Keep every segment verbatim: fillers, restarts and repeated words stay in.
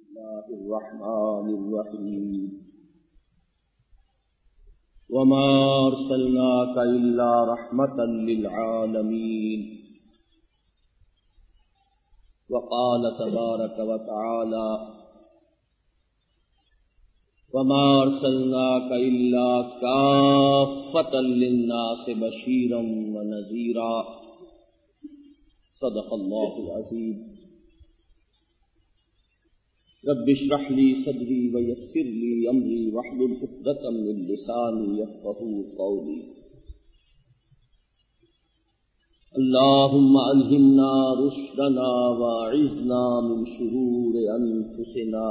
الله الرحمن الرحيم وما أرسلناك إلا رحمة للعالمين وقال تبارك وتعالى وما أرسلناك إلا كافة للناس بشيرا ونذيرا صدق الله العظيم رب اشرح لي صدري ويسر لي أمري واحلل عقدة من لساني يفقهوا قولي اللهم ألهمنا رشدنا وأعذنا من شرور أنفسنا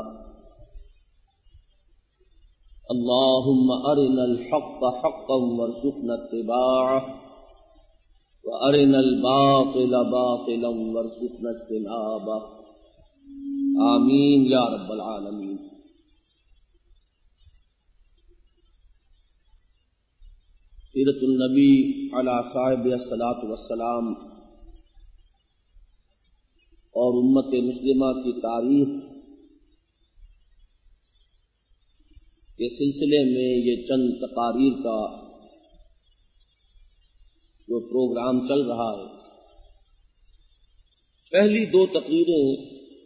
اللهم أرنا الحق حقا وارزقنا اتباعه وأرنا الباطل باطلا وارزقنا اجتنابه آمین یا رب العالمین۔ سیرت النبی علی صاحب الصلاۃ والسلام اور امت مسلمہ کی تاریخ کے سلسلے میں یہ چند تقاریر کا جو پروگرام چل رہا ہے، پہلی دو تقریریں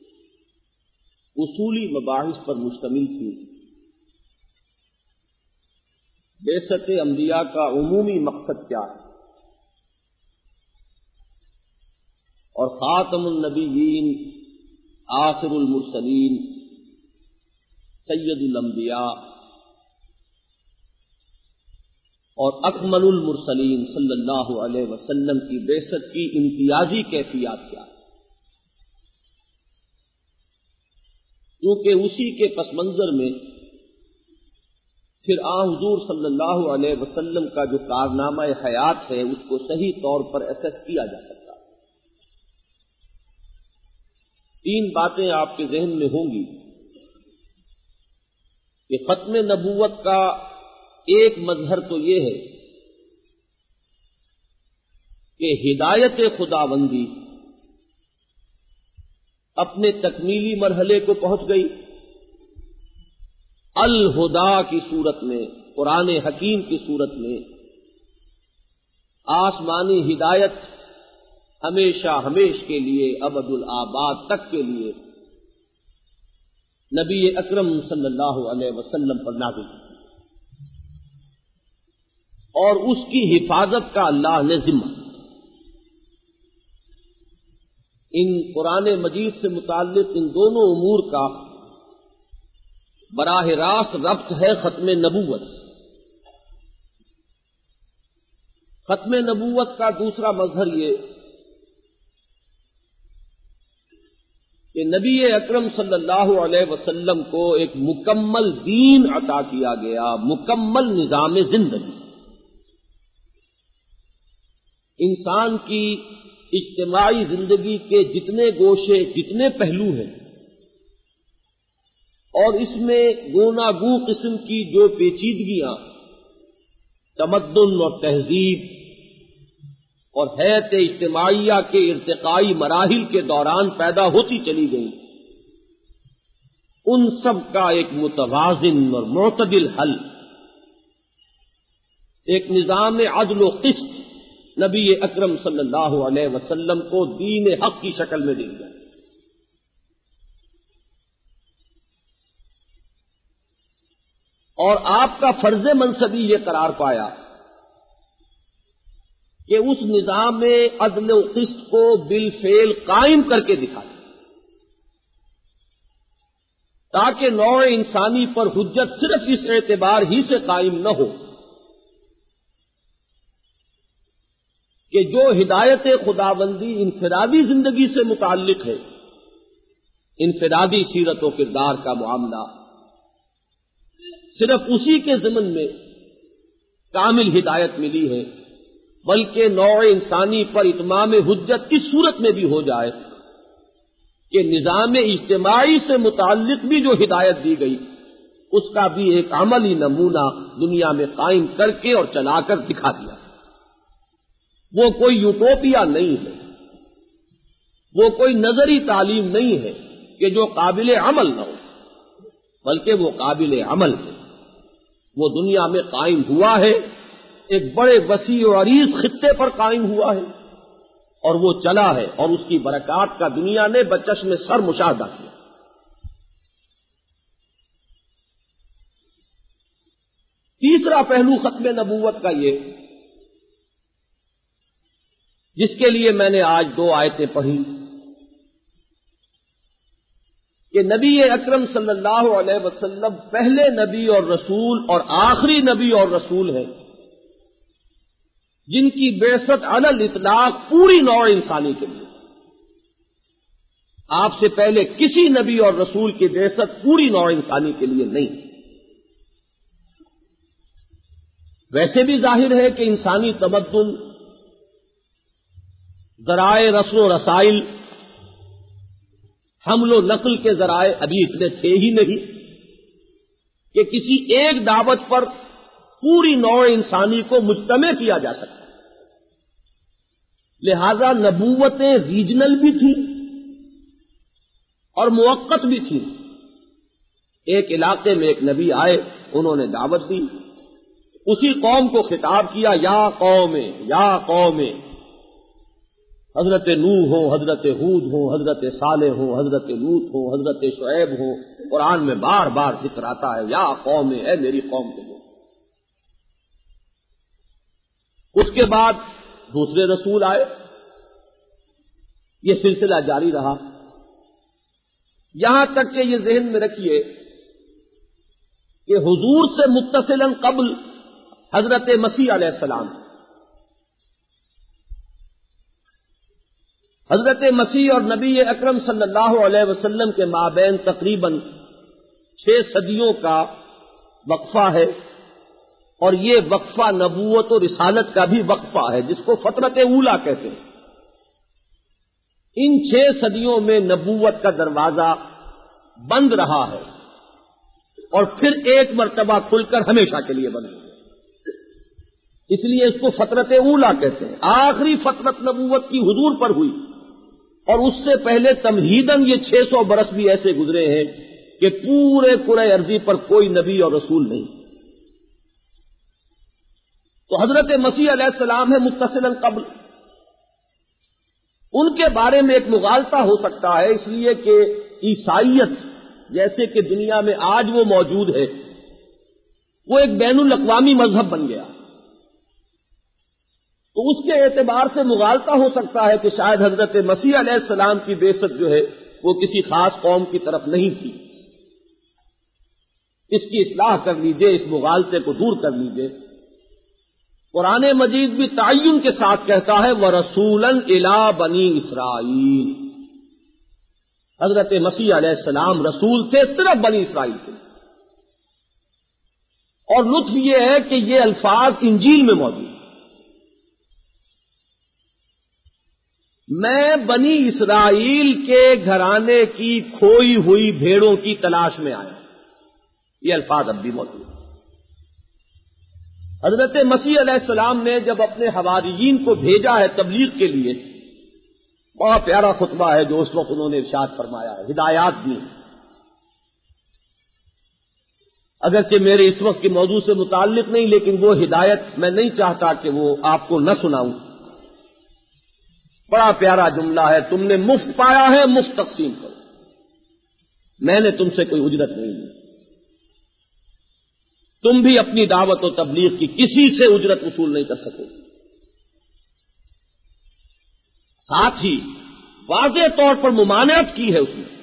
اصولی مباحث پر مشتمل تھی۔ بعثت انبیاء کا عمومی مقصد کیا ہے اور خاتم النبیین، آخر المرسلین، سید الانبیاء اور اکمل المرسلین صلی اللہ علیہ وسلم کی بعثت کی امتیازی کیفیات کیا ہے، کیونکہ اسی کے پس منظر میں پھر آن حضور صلی اللہ علیہ وسلم کا جو کارنامہ حیات ہے اس کو صحیح طور پر اسیس کیا جا سکتا ہے۔ تین باتیں آپ کے ذہن میں ہوں گی کہ ختم نبوت کا ایک مظہر تو یہ ہے کہ ہدایت خداوندی اپنے تکمیلی مرحلے کو پہنچ گئی، الہدا کی صورت میں، قرآن حکیم کی صورت میں آسمانی ہدایت ہمیشہ ہمیش کے لیے ابد الآباد تک کے لیے نبی اکرم صلی اللہ علیہ وسلم پر نازل کی اور اس کی حفاظت کا اللہ نے ذمہ۔ ان قرآن مجید سے متعلق ان دونوں امور کا براہ راست ربط ہے ختم نبوت۔ ختم نبوت کا دوسرا مظہر یہ کہ نبی اکرم صلی اللہ علیہ وسلم کو ایک مکمل دین عطا کیا گیا، مکمل نظام زندگی۔ انسان کی اجتماعی زندگی کے جتنے گوشے، جتنے پہلو ہیں اور اس میں گوناگوں قسم کی جو پیچیدگیاں تمدن اور تہذیب اور حیات اجتماعیہ کے ارتقائی مراحل کے دوران پیدا ہوتی چلی گئیں، ان سب کا ایک متوازن اور معتدل حل، ایک نظام عدل و قسط نبی اکرم صلی اللہ علیہ وسلم کو دین حق کی شکل میں دے دیا۔ اور آپ کا فرض منصبی یہ قرار پایا کہ اس نظام عدل و قسط کو بالفعل قائم کر کے دکھا دیں تاکہ نوع انسانی پر حجت صرف اس اعتبار ہی سے قائم نہ ہو کہ جو ہدایت خداوندی انفرادی زندگی سے متعلق ہے، انفرادی سیرت و کردار کا معاملہ، صرف اسی کے ضمن میں کامل ہدایت ملی ہے، بلکہ نوع انسانی پر اتمام حجت اس صورت میں بھی ہو جائے کہ نظام اجتماعی سے متعلق بھی جو ہدایت دی گئی اس کا بھی ایک عملی نمونہ دنیا میں قائم کر کے اور چلا کر دکھا دیا۔ وہ کوئی یوٹوپیا نہیں ہے، وہ کوئی نظری تعلیم نہیں ہے کہ جو قابل عمل نہ ہو۔ بلکہ وہ قابل عمل ہے، وہ دنیا میں قائم ہوا ہے، ایک بڑے وسیع و عریض خطے پر قائم ہوا ہے، اور وہ چلا ہے، اور اس کی برکات کا دنیا نے بچشم سر مشاہدہ کیا۔ تیسرا پہلو ختم نبوت کا یہ، جس کے لیے میں نے آج دو آیتیں پڑھی، کہ نبی اکرم صلی اللہ علیہ وسلم پہلے نبی اور رسول اور آخری نبی اور رسول ہیں جن کی بعثت علی الاطلاق پوری نوع انسانی کے لیے۔ آپ سے پہلے کسی نبی اور رسول کی بعثت پوری نوع انسانی کے لیے نہیں۔ ویسے بھی ظاہر ہے کہ انسانی تمدن، ذرائع رسل و رسائل، حمل و نقل کے ذرائع ابھی اتنے تھے ہی نہیں کہ کسی ایک دعوت پر پوری نوع انسانی کو مجتمع کیا جا سکتا۔ لہذا نبوتیں ریجنل بھی تھیں اور موقت بھی تھیں۔ ایک علاقے میں ایک نبی آئے، انہوں نے دعوت دی، اسی قوم کو خطاب کیا، یا قوم یا قوم، حضرت نوح ہو، حضرت ہود ہو، حضرت صالح ہو، حضرت لوط ہو، حضرت شعیب ہو، قرآن میں بار بار ذکر آتا ہے یا قوم، اے میری قوم کے لوگ۔ اس کے بعد دوسرے رسول آئے، یہ سلسلہ جاری رہا، یہاں تک کہ یہ ذہن میں رکھیے کہ حضور سے متصلاً قبل حضرت مسیح علیہ السلام، حضرت مسیح اور نبی اکرم صلی اللہ علیہ وسلم کے مابین تقریباً چھ صدیوں کا وقفہ ہے، اور یہ وقفہ نبوت و رسالت کا بھی وقفہ ہے، جس کو فترت اولا کہتے ہیں۔ ان چھ صدیوں میں نبوت کا دروازہ بند رہا ہے، اور پھر ایک مرتبہ کھل کر ہمیشہ کے لیے بند ہوا، اس لیے اس کو فترت اولا کہتے ہیں۔ آخری فترت نبوت کی حضور پر ہوئی، اور اس سے پہلے تمہیداً یہ چھ سو برس بھی ایسے گزرے ہیں کہ پورے کرۂ ارضی پر کوئی نبی اور رسول نہیں۔ تو حضرت مسیح علیہ السلام ہے متصلاً قبل، ان کے بارے میں ایک مغالطہ ہو سکتا ہے، اس لیے کہ عیسائیت جیسے کہ دنیا میں آج وہ موجود ہے، وہ ایک بین الاقوامی مذہب بن گیا، تو اس کے اعتبار سے مغالطہ ہو سکتا ہے کہ شاید حضرت مسیح علیہ السلام کی بعثت جو ہے وہ کسی خاص قوم کی طرف نہیں تھی۔ اس کی اصلاح کر لیجئے، اس مغالطے کو دور کر لیجئے۔ قرآن مجید بھی تعین کے ساتھ کہتا ہے وَرَسُولًا إِلَىٰ بَنِي إِسْرَائِيلَ، حضرت مسیح علیہ السلام رسول تھے صرف بنی اسرائیل کے، اور لطف یہ ہے کہ یہ الفاظ انجیل میں موجود ہیں، میں بنی اسرائیل کے گھرانے کی کھوئی ہوئی بھیڑوں کی تلاش میں آیا، یہ الفاظ اب بھی موجود ہیں۔ حضرت مسیح علیہ السلام نے جب اپنے حواریین کو بھیجا ہے تبلیغ کے لیے، بڑا پیارا خطبہ ہے جو اس وقت انہوں نے ارشاد فرمایا ہے، ہدایات دی، اگرچہ میرے اس وقت کے موضوع سے متعلق نہیں، لیکن وہ ہدایت میں نہیں چاہتا کہ وہ آپ کو نہ سناؤں۔ بڑا پیارا جملہ ہے، تم نے مفت پایا ہے، مفت تقسیم کرو، میں نے تم سے کوئی اجرت نہیں لی، تم بھی اپنی دعوت و تبلیغ کی کسی سے اجرت وصول نہیں کر سکو۔ ساتھ ہی واضح طور پر ممانعت کی ہے اس نے،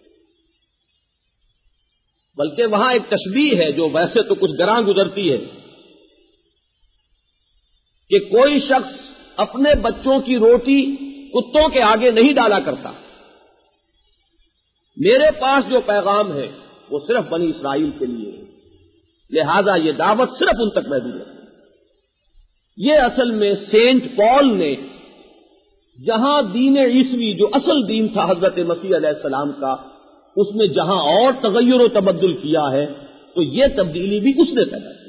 بلکہ وہاں ایک تشبیہ ہے جو ویسے تو کچھ گراں گزرتی ہے، کہ کوئی شخص اپنے بچوں کی روٹی کتوں کے آگے نہیں ڈالا کرتا، میرے پاس جو پیغام ہے وہ صرف بنی اسرائیل کے لیے ہے، لہذا یہ دعوت صرف ان تک محدود ہے۔ یہ اصل میں سینٹ پال نے جہاں دین عیسوی جو اصل دین تھا حضرت مسیح علیہ السلام کا، اس میں جہاں اور تغیر و تبدل کیا ہے تو یہ تبدیلی بھی اس نے پیدا کی،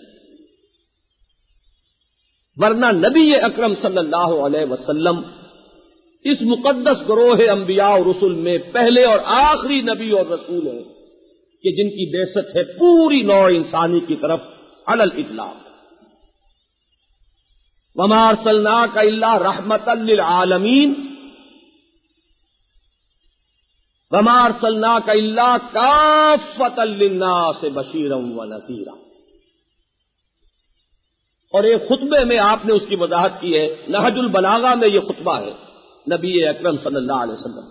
ورنہ نبی اکرم صلی اللہ علیہ وسلم اس مقدس گروہ انبیاء اور رسل میں پہلے اور آخری نبی اور رسول ہیں کہ جن کی بعثت ہے پوری نوع انسانی کی طرف علی الاطلاق. وما ارسلناک الا رحمتا للعالمین وما ارسلناک الا کافتا للناس بشیرا ونذیرا. اور ایک خطبے میں آپ نے اس کی وضاحت کی ہے. نہج البلاغہ میں یہ خطبہ ہے نبی اکرم صلی اللہ علیہ وسلم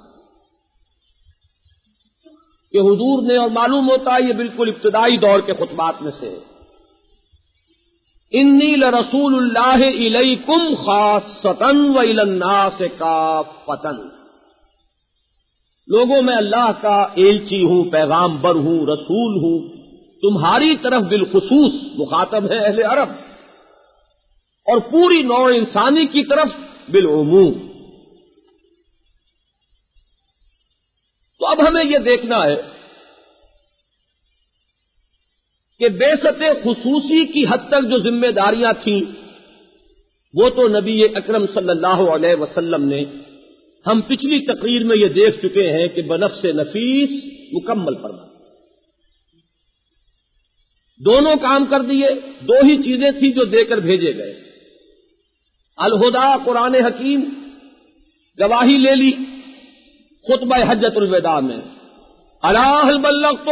کہ حضور نے، اور معلوم ہوتا ہے یہ بالکل ابتدائی دور کے خطبات میں سے، انی لرسول اللہ الیکم خاصۃ والی الناس کافۃ. لوگوں میں اللہ کا ایلچی ہوں، پیغامبر ہوں، رسول ہوں، تمہاری طرف بالخصوص مخاطب ہے اہل عرب، اور پوری نوع انسانی کی طرف بالعموم. تو اب ہمیں یہ دیکھنا ہے کہ بعثت خصوصی کی حد تک جو ذمہ داریاں تھیں وہ تو نبی اکرم صلی اللہ علیہ وسلم نے، ہم پچھلی تقریر میں یہ دیکھ چکے ہیں کہ بنفس نفیس مکمل فرما. دونوں کام کر دیے. دو ہی چیزیں تھیں جو دے کر بھیجے گئے. الہدا قرآن حکیم گواہی لے لی خطبہ حجۃ الوداع میں، الا هل بلغت،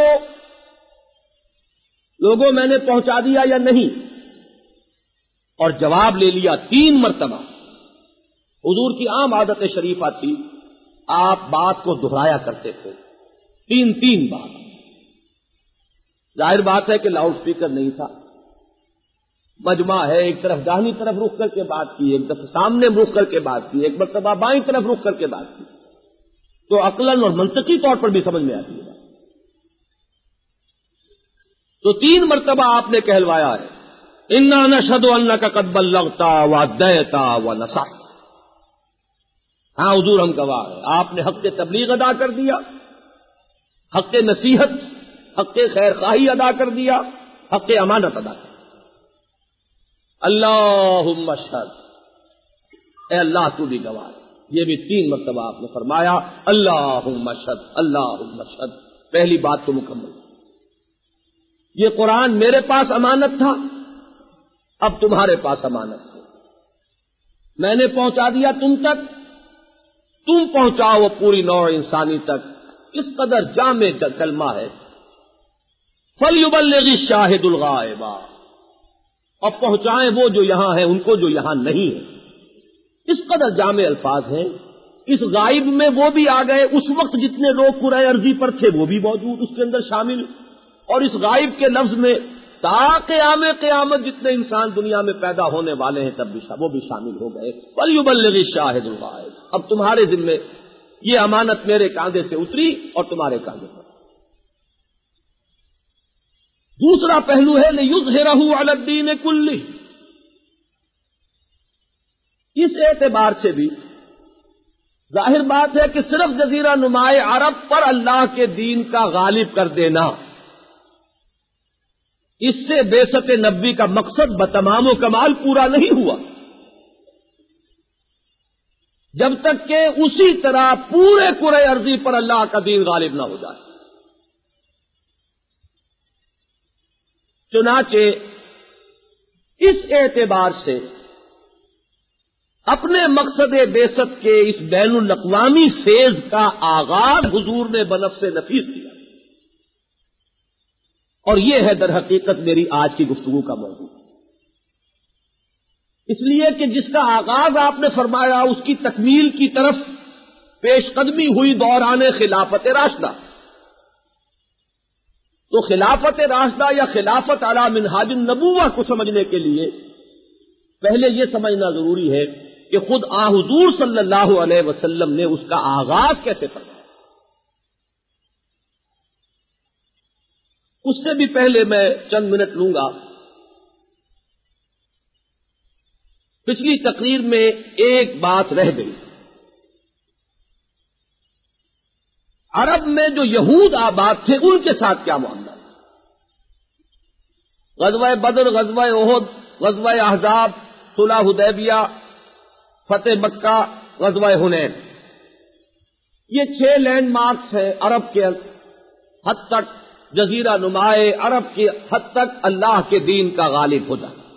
لوگوں میں نے پہنچا دیا یا نہیں، اور جواب لے لیا تین مرتبہ. حضور کی عام عادت شریفہ تھی، آپ بات کو دہرایا کرتے تھے تین تین بار. ظاہر بات ہے کہ لاؤڈ سپیکر نہیں تھا، مجمع ہے، ایک طرف داہنی طرف رخ کر کے بات کی، ایک طرف سامنے رخ کر کے بات کی، ایک مرتبہ بائیں طرف رخ کر کے بات کی، تو عقلاً اور منطقی طور پر بھی سمجھ میں آتی ہے. تو تین مرتبہ آپ نے کہلوایا ہے انا نشهد انک قد بلغت وادیت ونصحت. ہاں حضور ہم گواہ ہیں، آپ نے حق تبلیغ ادا کر دیا، حق نصیحت، حق خیر خواہی ادا کر دیا، حق امانت ادا کر دیا. اللہم اشہد، اے اللہ تو بھی گواہ ہے. یہ بھی تین مرتبہ آپ نے فرمایا اللہم اشہد اللہم اشہد. پہلی بات تو مکمل. یہ قرآن میرے پاس امانت تھا، اب تمہارے پاس امانت ہے. میں نے پہنچا دیا تم تک، تم پہنچاؤ وہ پوری نوع انسانی تک. اس قدر جامع کلمہ ہے. فَلْيُبَلِّغِ الشَّاهِدُ الْغَائِبَ، اور پہنچائیں وہ جو یہاں ہیں ان کو جو یہاں نہیں ہے. اس قدر جامع الفاظ ہیں. اس غائب میں وہ بھی آ گئے، اس وقت جتنے لوگ کرۂ ارضی پر تھے وہ بھی موجود اس کے اندر شامل، اور اس غائب کے لفظ میں تا قیام قیامت جتنے انسان دنیا میں پیدا ہونے والے ہیں تب بھی وہ بھی شامل ہو گئے. وَلْيُبَلِّغِ الشَّاهِدُ الْغَائِبَ. اب تمہارے ذمے یہ امانت میرے کاندھے سے اتری اور تمہارے کاندھے پر. دوسرا پہلو ہے لِيُظْهِرَهُ عَلَى الدِّينِ كُلِّهِ. اس اعتبار سے بھی ظاہر بات ہے کہ صرف جزیرہ نمائے عرب پر اللہ کے دین کا غالب کر دینا، اس سے بعثت نبوی کا مقصد بتمام و کمال پورا نہیں ہوا جب تک کہ اسی طرح پورے کرۂ ارضی پر اللہ کا دین غالب نہ ہو جائے. چنانچہ اس اعتبار سے اپنے مقصد بعثت کے اس بین الاقوامی فیض کا آغاز حضور نے بنفس نفیس کیا، اور یہ ہے در حقیقت میری آج کی گفتگو کا موضوع. اس لیے کہ جس کا آغاز آپ نے فرمایا اس کی تکمیل کی طرف پیش قدمی ہوئی دوران خلافت راشدہ. تو خلافت راشدہ یا خلافت علی منہاج النبوہ کو سمجھنے کے لیے پہلے یہ سمجھنا ضروری ہے کہ خود آ حضور صلی اللہ علیہ وسلم نے اس کا آغاز کیسے فرمایا. اس سے بھی پہلے میں چند منٹ لوں گا. پچھلی تقریر میں ایک بات رہ گئی. عرب میں جو یہود آباد تھے ان کے ساتھ کیا معاملہ؟ غزوہ بدر، غزوہ احد، غزوہ احزاب، صلح حدیبیہ، فتح مکہ، غزوہ حنین، یہ چھ لینڈ مارکس ہیں عرب کے حد تک جزیرہ نمائے عرب کی حد تک اللہ کے دین کا غالب ہو جانا.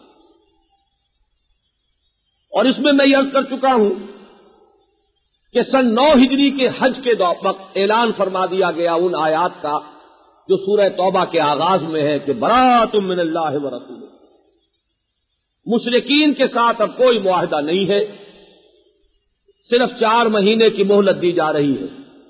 اور اس میں میں یہ عرض کر چکا ہوں کہ سن نو ہجری کے حج کے وقت اعلان فرما دیا گیا ان آیات کا جو سورہ توبہ کے آغاز میں ہے کہ براۃ من اللہ و رسولہ. مشرکین کے ساتھ اب کوئی معاہدہ نہیں ہے، صرف چار مہینے کی مہلت دی جا رہی ہے.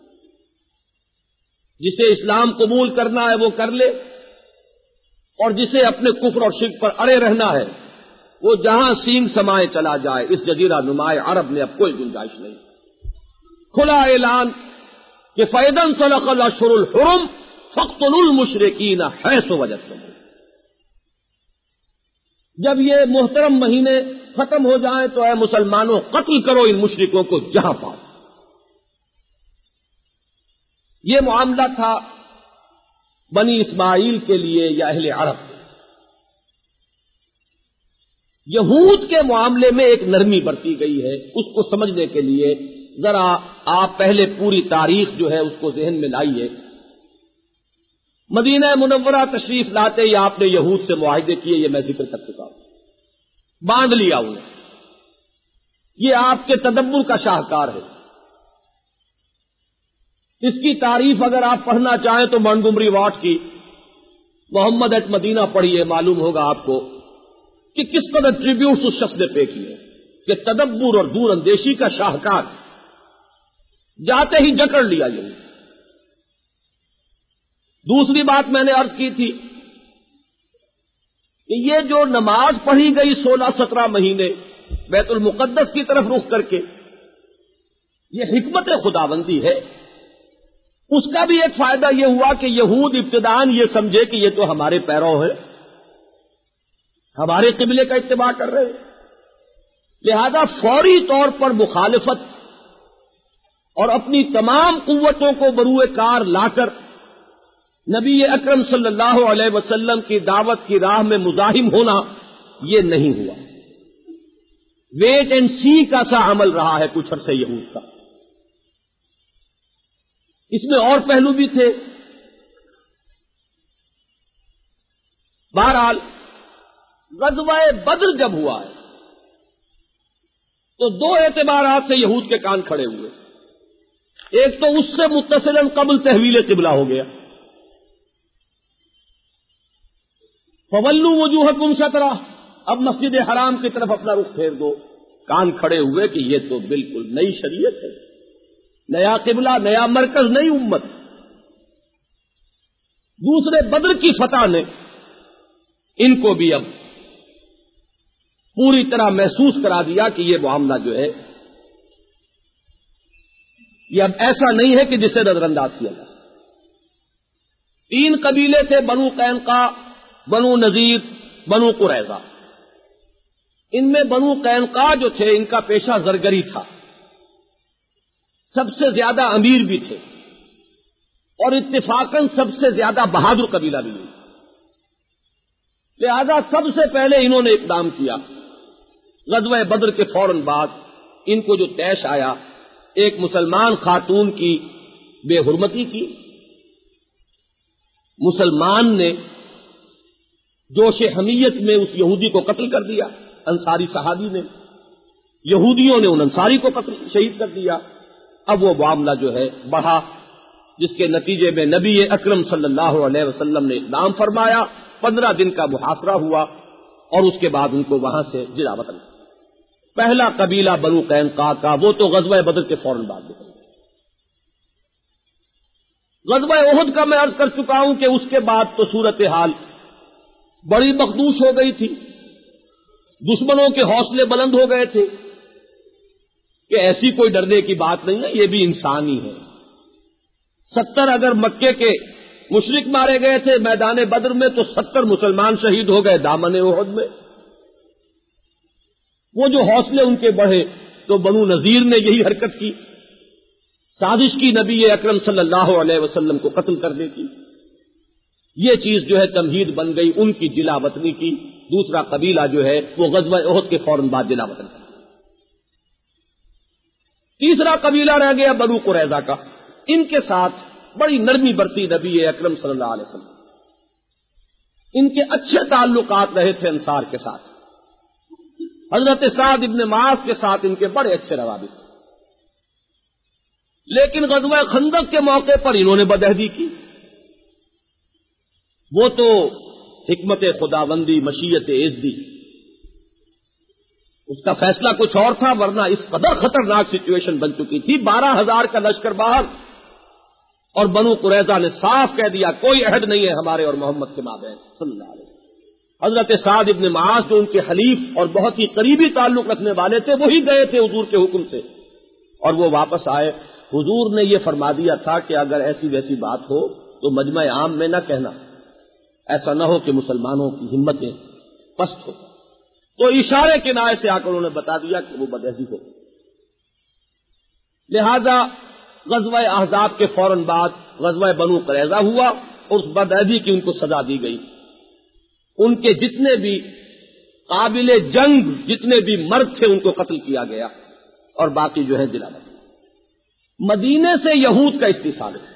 جسے اسلام قبول کرنا ہے وہ کر لے، اور جسے اپنے کفر اور شرک پر اڑے رہنا ہے وہ جہاں سینگ سمائے چلا جائے. اس جزیرہ نمائے عرب میں اب کوئی گنجائش نہیں. کھلا اعلان کہ فَإِذَا انسَلَخَ الْأَشْهُرُ الْحُرُمُ فَاقْتُلُوا الْمُشْرِكِينَ حَيْثُ وَجَدتُمُوهُمْ. جب یہ محترم مہینے ختم ہو جائیں تو اے مسلمانوں قتل کرو ان مشرکوں کو جہاں پاؤ. یہ معاملہ تھا بنی اسماعیل کے لیے یا اہل عرب. یہود کے معاملے میں ایک نرمی برتی گئی ہے. اس کو سمجھنے کے لیے ذرا آپ پہلے پوری تاریخ جو ہے اس کو ذہن میں لائیے. مدینہ منورہ تشریف لاتے ہی آپ نے یہود سے معاہدے کیے، یہ میں ذکر کر چکا ہوں. باندھ لیا انہیں. یہ آپ کے تدبر کا شاہکار ہے. اس کی تعریف اگر آپ پڑھنا چاہیں تو مونٹگومری واٹ کی محمد ایٹ مدینہ پڑھیے، معلوم ہوگا آپ کو کہ کس قدر ٹریبیوٹس اس شخص نے پے کیے کہ تدبر اور دور اندیشی کا شاہکار. جاتے ہی جکڑ لیا یہ. دوسری بات میں نے عرض کی تھی کہ یہ جو نماز پڑھی گئی سولہ سترہ مہینے بیت المقدس کی طرف رخ کر کے، یہ حکمت خداوندی ہے. اس کا بھی ایک فائدہ یہ ہوا کہ یہود ابتداً یہ سمجھے کہ یہ تو ہمارے پیرو ہے، ہمارے قبلے کا اتباع کر رہے ہیں. لہذا فوری طور پر مخالفت اور اپنی تمام قوتوں کو بروئے کار لا کر نبی اکرم صلی اللہ علیہ وسلم کی دعوت کی راہ میں مزاحم ہونا یہ نہیں ہوا. ویٹ اینڈ سی کا سا عمل رہا ہے کچھ عرصے یہود کا. اس میں اور پہلو بھی تھے. بہرحال غزوہ بدر جب ہوا ہے تو دو اعتبارات سے یہود کے کان کھڑے ہوئے. ایک تو اس سے متصلاً قبل تحویل قبلہ ہو گیا. فَوَلُّوا وُجُوهَكُمْ شَطْرَهُ، اب مسجد حرام کی طرف اپنا رخ پھیر دو. کان کھڑے ہوئے کہ یہ تو بالکل نئی شریعت ہے، نیا قبلہ، نیا مرکز، نئی امت. دوسرے بدر کی فتح نے ان کو بھی اب پوری طرح محسوس کرا دیا کہ یہ معاملہ جو ہے یہ اب ایسا نہیں ہے کہ جسے نظر انداز کیا جا سکے. تین قبیلے تھے، بنو قینقاع، بنو نذیر، بنو قریظہ. ان میں بنو قینقاع جو تھے ان کا پیشہ زرگری تھا، سب سے زیادہ امیر بھی تھے اور اتفاقاً سب سے زیادہ بہادر قبیلہ بھی. لہذا سب سے پہلے انہوں نے اقدام کیا. غزوہ بدر کے فوراً بعد ان کو جو طیش آیا ایک مسلمان خاتون کی بے حرمتی کی. مسلمان نے جوش حمیت میں اس یہودی کو قتل کر دیا، انصاری صحابی نے. یہودیوں نے ان انصاری کو قتل شہید کر دیا. اب وہ معاملہ جو ہے بڑھا، جس کے نتیجے میں نبی اکرم صلی اللہ علیہ وسلم نے اقدام فرمایا. پندرہ دن کا محاصرہ ہوا اور اس کے بعد ان کو وہاں سے جلا وطن. پہلا قبیلہ بنو قینقاع کا، وہ تو غزوہ بدر کے فوراً بعد نکل گیا. غزوہ احد کا میں عرض کر چکا ہوں کہ اس کے بعد تو صورتحال بڑی مخدوش ہو گئی تھی. دشمنوں کے حوصلے بلند ہو گئے تھے کہ ایسی کوئی ڈرنے کی بات نہیں ہے، یہ بھی انسان ہی ہے. ستر اگر مکے کے مشرک مارے گئے تھے میدان بدر میں تو ستر مسلمان شہید ہو گئے دامن احد میں. وہ جو حوصلے ان کے بڑھے تو بنو نذیر نے یہی حرکت کی، سازش کی نبی اکرم صلی اللہ علیہ وسلم کو قتل کرنے کی. یہ چیز جو ہے تمہید بن گئی ان کی جلا وطنی کی. دوسرا قبیلہ جو ہے وہ غزوہ احد کے فوراً بعد جلا وطن کا. تیسرا قبیلہ رہ گیا بنو قریظہ کا. ان کے ساتھ بڑی نرمی برتی نبی اکرم صلی اللہ علیہ وسلم. ان کے اچھے تعلقات رہے تھے انصار کے ساتھ. حضرت سعد ابن معاذ کے ساتھ ان کے بڑے اچھے روابط تھے. لیکن غزوہ خندق کے موقع پر انہوں نے بدعہدی کی. وہ تو حکمت خداوندی مشیت عزدی اس کا فیصلہ کچھ اور تھا، ورنہ اس قدر خطرناک سچویشن بن چکی تھی. بارہ ہزار کا لشکر باہر اور بنو قریظہ نے صاف کہہ دیا کوئی عہد نہیں ہے ہمارے اور محمد کے مابین صلی اللہ علیہ وسلم. حضرت سعد ابن معاذ جو ان کے حلیف اور بہت ہی قریبی تعلق رکھنے والے تھے وہی گئے تھے حضور کے حکم سے، اور وہ واپس آئے. حضور نے یہ فرما دیا تھا کہ اگر ایسی ویسی بات ہو تو مجمع عام میں نہ کہنا، ایسا نہ ہو کہ مسلمانوں کی ہمتیں پست ہو. تو اشارے کے نائے سے آ کر انہوں نے بتا دیا کہ وہ بدعہدی ہو. لہذا غزوہ احزاب کے فوراً بعد غزوہ بنو قریظہ ہوا اور اس بدعہدی کی ان کو سزا دی گئی. ان کے جتنے بھی قابل جنگ جتنے بھی مرد تھے ان کو قتل کیا گیا اور باقی جو ہے جلا دیا. مدینے سے یہود کا استحصال ہے.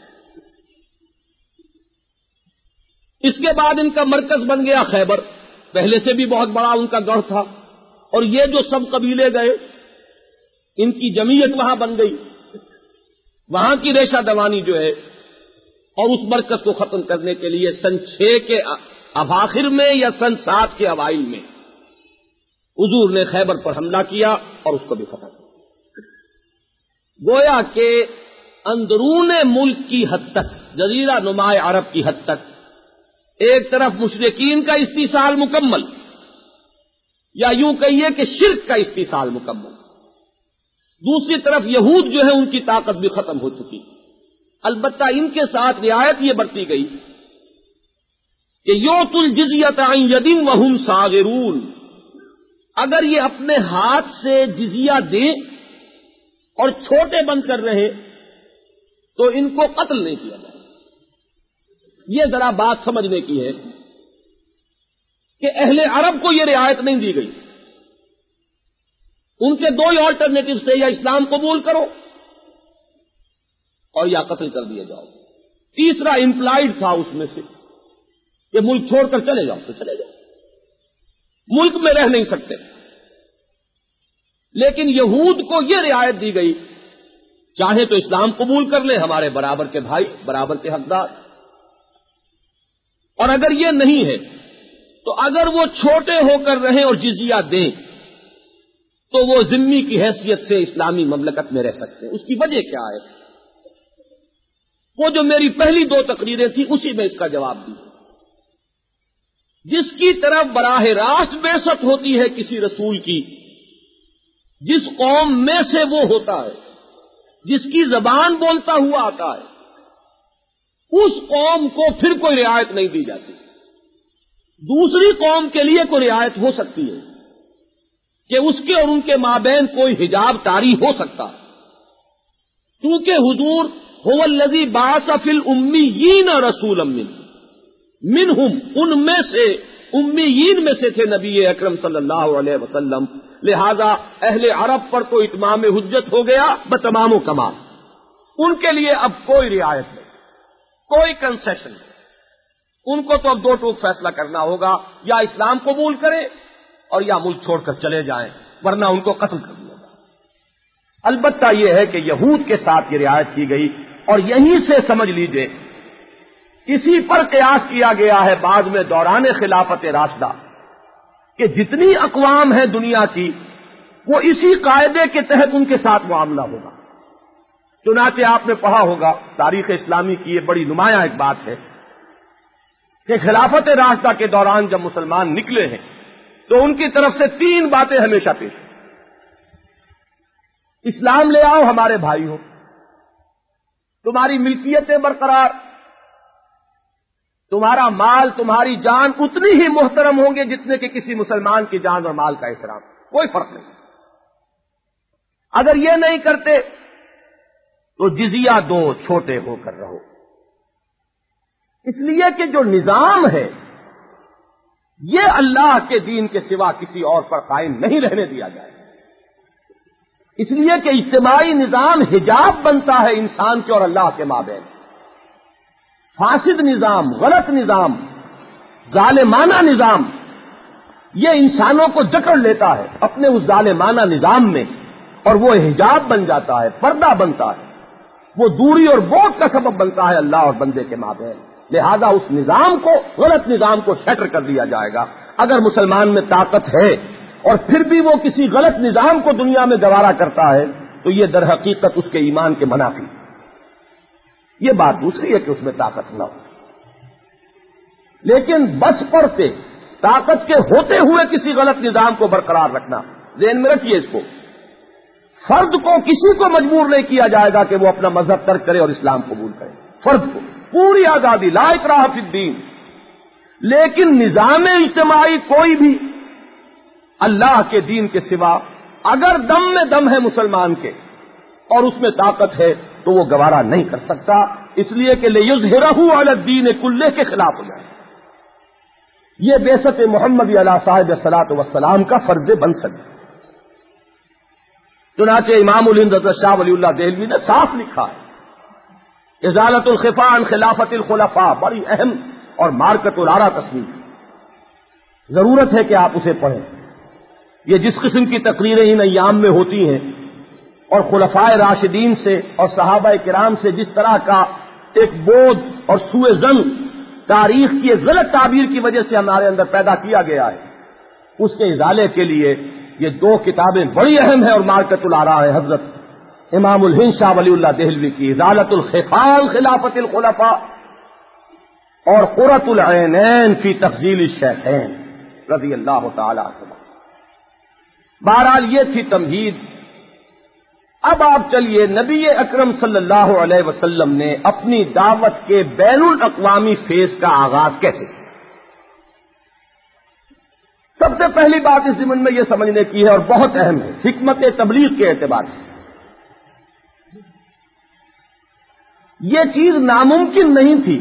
اس کے بعد ان کا مرکز بن گیا خیبر، پہلے سے بھی بہت بڑا ان کا گڑھ تھا، اور یہ جو سب قبیلے گئے ان کی جمعیت وہاں بن گئی. وہاں کی ریشہ دوانی جو ہے اور اس مرکز کو ختم کرنے کے لیے سن چھ کے اواخر میں یا سن سات کے اوائل میں حضور نے خیبر پر حملہ کیا اور اس کو بھی فتح کیا. گویا کہ اندرون ملک کی حد تک، جزیرہ نما عرب کی حد تک ایک طرف مشرکین کا استحصال مکمل، یا یوں کہیے کہ شرک کا استحصال مکمل، دوسری طرف یہود جو ہے ان کی طاقت بھی ختم ہو چکی. البتہ ان کے ساتھ رعایت یہ برتی گئی کہ یؤتوا الجزیۃ عن ید وہم صاغرون، اگر یہ اپنے ہاتھ سے جزیہ دیں اور چھوٹے بن کر رہے تو ان کو قتل نہیں کیا جائے. یہ ذرا بات سمجھنے کی ہے کہ اہل عرب کو یہ رعایت نہیں دی گئی. ان کے دو ہی آلٹرنیٹو تھے، یا اسلام قبول کرو اور یا قتل کر دیے جاؤ. تیسرا امپلائڈ تھا اس میں سے کہ ملک چھوڑ کر چلے جاؤ تو چلے جاؤ، ملک میں رہ نہیں سکتے. لیکن یہود کو یہ رعایت دی گئی چاہے تو اسلام قبول کر لیں، ہمارے برابر کے بھائی، برابر کے حقدار، اور اگر یہ نہیں ہے تو اگر وہ چھوٹے ہو کر رہیں اور جزیہ دیں تو وہ ذمہ کی حیثیت سے اسلامی مملکت میں رہ سکتے ہیں. اس کی وجہ کیا ہے؟ وہ جو میری پہلی دو تقریریں تھیں اسی میں اس کا جواب دی. جس کی طرف براہ راست بعثت ہوتی ہے کسی رسول کی، جس قوم میں سے وہ ہوتا ہے، جس کی زبان بولتا ہوا آتا ہے، اس قوم کو پھر کوئی رعایت نہیں دی جاتی. دوسری قوم کے لیے کوئی رعایت ہو سکتی ہے کہ اس کے اور ان کے مابین کوئی حجاب طاری ہو سکتا ہے، کیونکہ حضور هو الذی بعث فی الامیین رسولا منہم، ان میں سے امیین میں سے تھے نبی اکرم صلی اللہ علیہ وسلم. لہذا اہل عرب پر تو اتمام حجت ہو گیا بتمام و کمال. ان کے لیے اب کوئی رعایت نہیں، کوئی کنسیشن نہیں. ان کو تو اب دو ٹوک فیصلہ کرنا ہوگا، یا اسلام قبول کریں اور یا ملک چھوڑ کر چلے جائیں، ورنہ ان کو قتل کر دیا جائے. البتہ یہ ہے کہ یہود کے ساتھ یہ رعایت کی گئی، اور یہیں سے سمجھ لیجئے اسی پر قیاس کیا گیا ہے بعد میں دوران خلافت راشدہ کہ جتنی اقوام ہیں دنیا کی وہ اسی قاعدے کے تحت ان کے ساتھ معاملہ ہوگا. چنانچہ آپ نے پڑھا ہوگا تاریخ اسلامی کی یہ بڑی نمایاں ایک بات ہے کہ خلافت راشدہ کے دوران جب مسلمان نکلے ہیں تو ان کی طرف سے تین باتیں ہمیشہ پیش ہیں. اسلام لے آؤ ہمارے بھائی ہو، تمہاری ملکیتیں برقرار، تمہارا مال تمہاری جان اتنی ہی محترم ہوں گے جتنے کہ کسی مسلمان کی جان اور مال کا احترام، کوئی فرق نہیں. اگر یہ نہیں کرتے تو جزیہ دو، چھوٹے ہو کر رہو. اس لیے کہ جو نظام ہے یہ اللہ کے دین کے سوا کسی اور پر قائم نہیں رہنے دیا جائے. اس لیے کہ اجتماعی نظام حجاب بنتا ہے انسان کے اور اللہ کے مابین. فاسد نظام، غلط نظام، ظالمانہ نظام، یہ انسانوں کو جکڑ لیتا ہے اپنے اس ظالمانہ نظام میں، اور وہ حجاب بن جاتا ہے، پردہ بنتا ہے، وہ دوری اور بعد کا سبب بنتا ہے اللہ اور بندے کے مابین۔ لہذا اس نظام کو، غلط نظام کو شٹر کر دیا جائے گا۔ اگر مسلمان میں طاقت ہے اور پھر بھی وہ کسی غلط نظام کو دنیا میں گوارا کرتا ہے تو یہ در حقیقت اس کے ایمان کے منافی۔ یہ بات دوسری ہے کہ اس میں طاقت نہ ہو، لیکن بس پڑتے طاقت کے ہوتے ہوئے کسی غلط نظام کو برقرار رکھنا، ذہن میں رکھیے اس کو۔ فرد کو کسی کو مجبور نہیں کیا جائے گا کہ وہ اپنا مذہب ترک کرے اور اسلام قبول کرے، فرد کو پوری آزادی، لا اکراہ فی الدین۔ لیکن نظام اجتماعی کوئی بھی اللہ کے دین کے سوا اگر دم میں دم ہے مسلمان کے اور اس میں طاقت ہے تو وہ گوارا نہیں کر سکتا، اس لیے کہ لیظہرہ علی الدین کلہ کے خلاف ہو جائے۔ یہ بعثت محمد علی صاحب الصلاۃ والسلام کا فرض بن سکے۔ چنانچہ امام الہند حضرت شاہ ولی اللہ دہلوی نے صاف لکھا ہے، ازالۃ الخفاء عن خلافت الخلفاء، بڑی اہم اور مارکۃ العرا تصنیف، ضرورت ہے کہ آپ اسے پڑھیں۔ یہ جس قسم کی تقریریں ان ایام میں ہوتی ہیں اور خلفائے راشدین سے اور صحابہ کرام سے جس طرح کا ایک بودھ اور سوء ظن تاریخ کی ایک غلط تعبیر کی وجہ سے ہمارے اندر پیدا کیا گیا ہے، اس کے ازالے کے لیے یہ دو کتابیں بڑی اہم ہیں اور مارکۃ العرا ہے، حضرت امام الہند شاہ ولی اللہ دہلوی کی ازالۃ الخفاء عن خلافت الخلفاء اور قرۃ العینین فی تفضیل الشیخین رضی اللہ تعالی عنہ۔ بہرحال یہ تھی تمہید۔ اب آپ چلیے، نبی اکرم صلی اللہ علیہ وسلم نے اپنی دعوت کے بین الاقوامی فیز کا آغاز کیسے کیا؟ سب سے پہلی بات اس ضمن میں یہ سمجھنے کی ہے اور بہت اہم ہے حکمت تبلیغ کے اعتبار سے، یہ چیز ناممکن نہیں تھی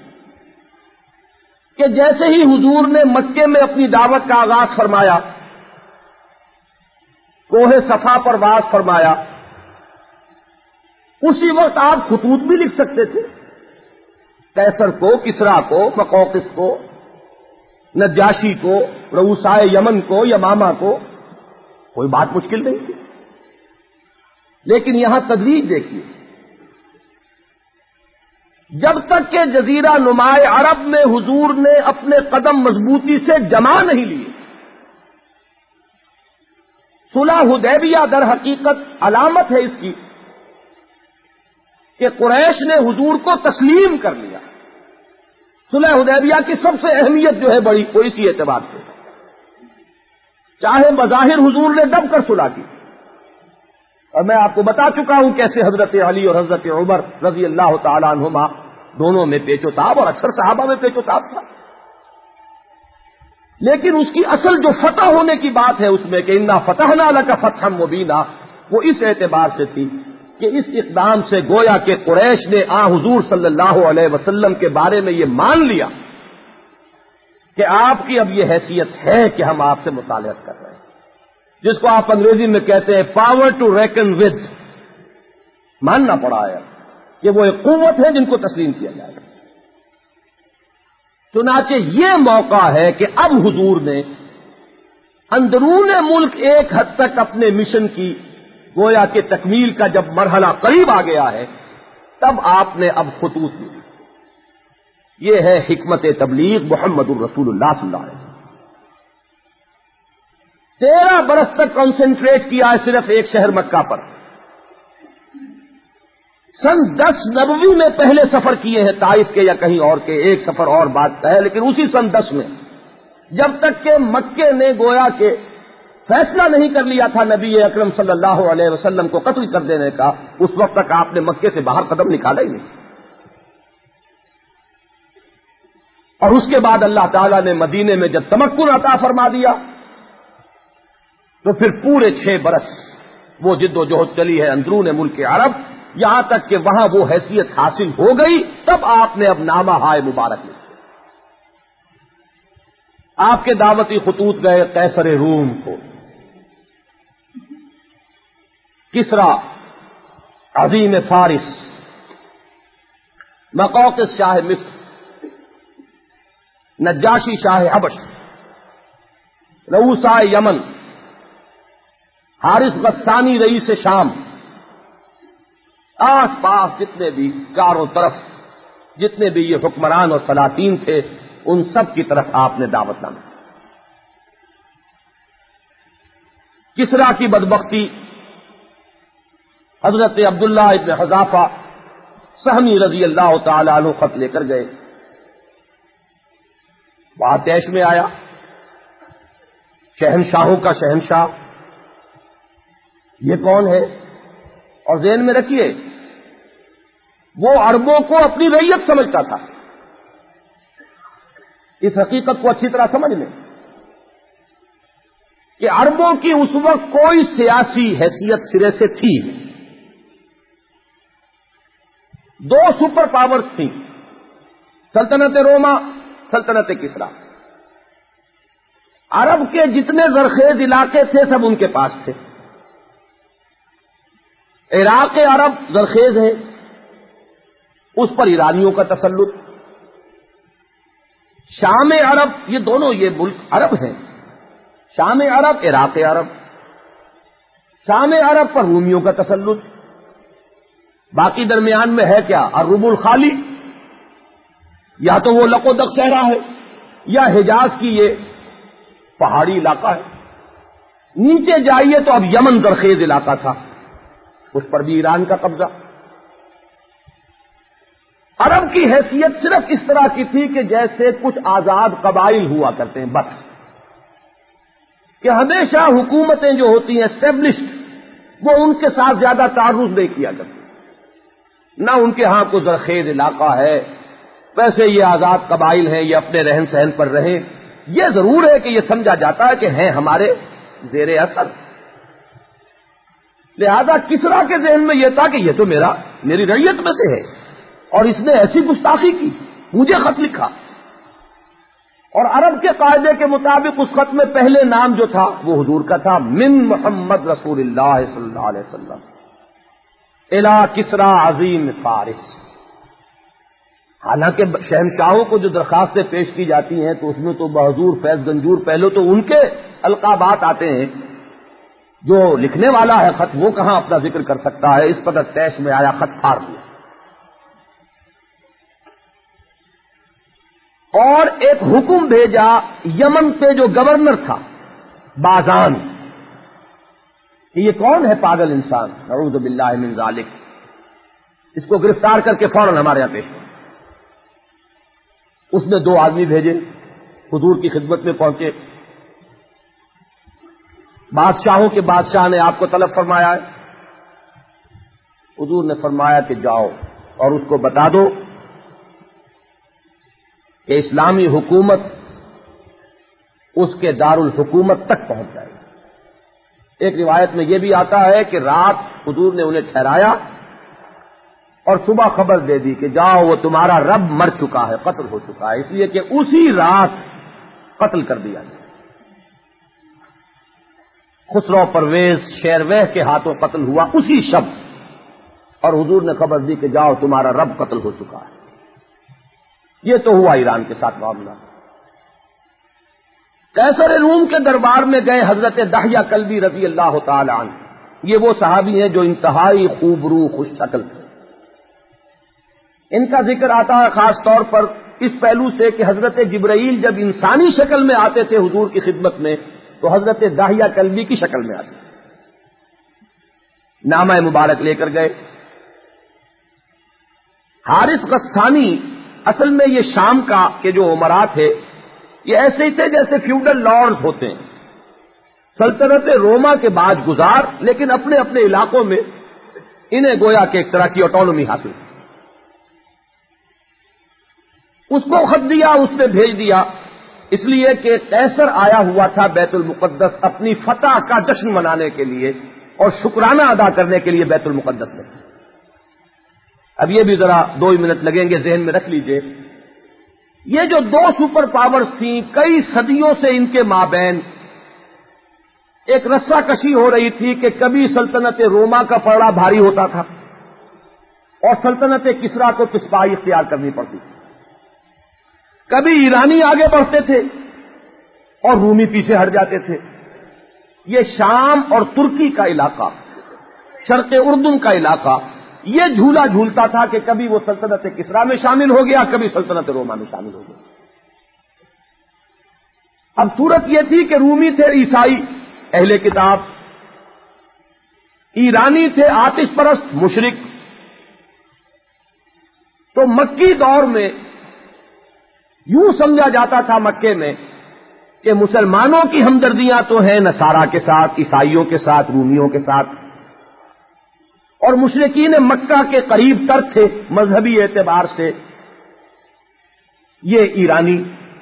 کہ جیسے ہی حضور نے مکے میں اپنی دعوت کا آغاز فرمایا، کوہ صفا پر واز فرمایا، اسی وقت آپ خطوط بھی لکھ سکتے تھے، قیصر کو، کسریٰ کو، مقوقس کو، نجاشی کو، رؤسائے یمن کو، یمامہ کو، کوئی بات مشکل نہیں تھی۔ لیکن یہاں تدریج دیکھیے، جب تک کہ جزیرہ نمائے عرب میں حضور نے اپنے قدم مضبوطی سے جما نہیں لیے، صلح حدیبیہ در حقیقت علامت ہے اس کی کہ قریش نے حضور کو تسلیم کر لیا۔ صلح حدیبیہ کی سب سے اہمیت جو ہے بڑی وہ اسی اعتبار سے، چاہے بظاہر حضور نے دب کر صلح کی، اور میں آپ کو بتا چکا ہوں کیسے حضرت علی اور حضرت عمر رضی اللہ تعالی عنہما دونوں میں پیچ و تاب اور اکثر صحابہ میں پیچ و تاب تھا، لیکن اس کی اصل جو فتح ہونے کی بات ہے اس میں کہ انا فتحنا لک فتحا مبینا، وہ اس اعتبار سے تھی کہ اس اقدام سے گویا کہ قریش نے آ حضور صلی اللہ علیہ وسلم کے بارے میں یہ مان لیا کہ آپ کی اب یہ حیثیت ہے کہ ہم آپ سے مصالحت کر رہے ہیں، جس کو آپ انگریزی میں کہتے ہیں پاور ٹو ریکن ود، ماننا پڑا ہے کہ وہ ایک قوت ہے جن کو تسلیم کیا جائے گا۔ چنانچہ یہ موقع ہے کہ اب حضور نے اندرون ملک ایک حد تک اپنے مشن کی گویا کہ تکمیل کا جب مرحلہ قریب آ گیا ہے، تب آپ نے اب خطوط لی۔ یہ ہے حکمت تبلیغ محمد الرسول اللہ صلی اللہ علیہ وسلم۔ تیرہ برس تک کنسنٹریٹ کیا ہے صرف ایک شہر مکہ پر۔ سن دس نبوی میں پہلے سفر کیے ہیں طائف کے یا کہیں اور کے، ایک سفر اور بات ہے، لیکن اسی سن دس میں جب تک کہ مکے نے گویا کہ فیصلہ نہیں کر لیا تھا نبی اکرم صلی اللہ علیہ وسلم کو قتل کر دینے کا، اس وقت تک آپ نے مکے سے باہر قدم نکالا ہی نہیں۔ اور اس کے بعد اللہ تعالیٰ نے مدینے میں جب تمکن عطا فرما دیا تو پھر پورے چھ برس وہ جد و جہد چلی ہے اندرون ملک عرب، یہاں تک کہ وہاں وہ حیثیت حاصل ہو گئی، تب آپ نے اب نامہ ہائے مبارک لکھا۔ آپ کے دعوتی خطوط گئے قیصر روم کو، کسریٰ عظیم فارس، مقوقس شاہ مصر، نجاشی شاہ حبش، رؤوسا یمن، حارث غسانی رئیس شام، آس پاس جتنے بھی چاروں طرف جتنے بھی یہ حکمران اور سلاطین تھے، ان سب کی طرف آپ نے دعوت نامہ۔ کسریٰ کی بدبختی، حضرت عبداللہ ابن حذافہ سہمی رضی اللہ تعالی عنہ خط لے کر گئے، وہاں طیش میں آیا، شہنشاہوں کا شہنشاہ یہ کون ہے؟ اور ذہن میں رکھیے وہ عربوں کو اپنی رعیت سمجھتا تھا، اس حقیقت کو اچھی طرح سمجھ لیں کہ عربوں کی اس وقت کوئی سیاسی حیثیت سرے سے تھی، دو سپر پاورز تھیں، سلطنت روما، سلطنت کسریٰ۔ عرب کے جتنے زرخیز علاقے تھے سب ان کے پاس تھے۔ عراق عرب زرخیز ہے، اس پر ایرانیوں کا تسلط۔ شام عرب، یہ دونوں یہ ملک عرب ہیں، شام عرب، عراق عرب۔ شام عرب پر رومیوں کا تسلط، باقی درمیان میں ہے کیا؟ الربع الخالی، یا تو وہ لق و دق صحرا ہے یا حجاز کی یہ پہاڑی علاقہ ہے۔ نیچے جائیے تو اب یمن زرخیز علاقہ تھا، اس پر بھی ایران کا قبضہ۔ عرب کی حیثیت صرف اس طرح کی تھی کہ جیسے کچھ آزاد قبائل ہوا کرتے ہیں بس، کہ ہمیشہ حکومتیں جو ہوتی ہیں اسٹیبلشڈ، وہ ان کے ساتھ زیادہ تعرض نہیں کیا کرتی، نہ ان کے ہاں کوئی زرخیز علاقہ ہے، ویسے یہ آزاد قبائل ہیں، یہ اپنے رہن سہن پر رہیں۔ یہ ضرور ہے کہ یہ سمجھا جاتا ہے کہ ہیں ہمارے زیر اثر۔ لہذا کسریٰ کے ذہن میں یہ تھا کہ یہ تو میرا میری رعیت میں سے ہے، اور اس نے ایسی گستاخی کی، مجھے خط لکھا۔ اور عرب کے قاعدے کے مطابق اس خط میں پہلے نام جو تھا وہ حضور کا تھا، من محمد رسول اللہ صلی اللہ علیہ وسلم الی کسریٰ عظیم فارس۔ حالانکہ شہنشاہوں کو جو درخواستیں پیش کی جاتی ہیں تو اس میں تو بحضور فیض گنجور پہلو تو ان کے القابات آتے ہیں، جو لکھنے والا ہے خط وہ کہاں اپنا ذکر کر سکتا ہے؟ اس قدر طیش میں آیا، خط پھاڑ دیا۔ اور ایک حکم بھیجا یمن پہ جو گورنر تھا بازان، کہ یہ کون ہے پاگل انسان، نعوذ باللہ من ذالک، اس کو گرفتار کر کے فوراً ہمارے یہاں پیش کرو۔ اس نے دو آدمی بھیجے، حضور کی خدمت میں پہنچے، بادشاہوں کے بادشاہ نے آپ کو طلب فرمایا ہے۔ حضور نے فرمایا کہ جاؤ اور اس کو بتا دو کہ اسلامی حکومت اس کے دارالحکومت تک پہنچ جائے گی۔ ایک روایت میں یہ بھی آتا ہے کہ رات حضور نے انہیں ٹھہرایا اور صبح خبر دے دی کہ جاؤ وہ تمہارا رب مر چکا ہے، قتل ہو چکا ہے، اس لیے کہ اسی رات قتل کر دیا گیا۔ خسرو پرویز شیرویہ کے ہاتھوں قتل ہوا اسی شب، اور حضور نے خبر دی کہ جاؤ تمہارا رب قتل ہو چکا ہے۔ یہ تو ہوا ایران کے ساتھ معاملہ۔ قیصر روم کے دربار میں گئے حضرت دحیہ کلبی رضی اللہ تعالی عنہ، یہ وہ صحابی ہیں جو انتہائی خوبرو خوش شکل تھے۔ ان کا ذکر آتا ہے خاص طور پر اس پہلو سے کہ حضرت جبرائیل جب انسانی شکل میں آتے تھے حضور کی خدمت میں تو حضرت دحیہ کلبی کی شکل میں آتے تھے۔ نامہ مبارک لے کر گئے۔ حارث غسانی اصل میں یہ شام کا کے جو امراء تھے یہ ایسے ہی تھے جیسے فیوڈل لارڈز ہوتے ہیں، سلطنت روما کے بعد گزار، لیکن اپنے اپنے علاقوں میں انہیں گویا کہ ایک طرح کی آٹونومی حاصل۔ اس کو خط دیا، اس نے بھیج دیا، اس لیے کہ قیصر آیا ہوا تھا بیت المقدس اپنی فتح کا جشن منانے کے لیے اور شکرانہ ادا کرنے کے لیے بیت المقدس میں۔ اب یہ بھی ذرا دو ہی منٹ لگیں گے، ذہن میں رکھ لیجئے، یہ جو دو سپر پاورز تھیں کئی صدیوں سے ان کے مابین ایک رسہ کشی ہو رہی تھی کہ کبھی سلطنت روما کا پلڑا بھاری ہوتا تھا، اور سلطنت کسریٰ کو پسپائی اختیار کرنی پڑتی تھی۔ کبھی ایرانی آگے بڑھتے تھے اور رومی پیچھے ہٹ جاتے تھے۔ یہ شام اور ترکی کا علاقہ، شرق اردن کا علاقہ، یہ جھولا جھولتا تھا کہ کبھی وہ سلطنت کسریٰ میں شامل ہو گیا، کبھی سلطنت روما میں شامل ہو گیا۔ اب صورت یہ تھی کہ رومی تھے عیسائی اہل کتاب، ایرانی تھے آتش پرست مشرک۔ تو مکی دور میں یوں سمجھا جاتا تھا مکے میں کہ مسلمانوں کی ہمدردیاں تو ہیں نصارا کے ساتھ، عیسائیوں کے ساتھ، رومیوں کے ساتھ، اور مشرکین مکہ کے قریب تر تھے مذہبی اعتبار سے یہ ایرانی۔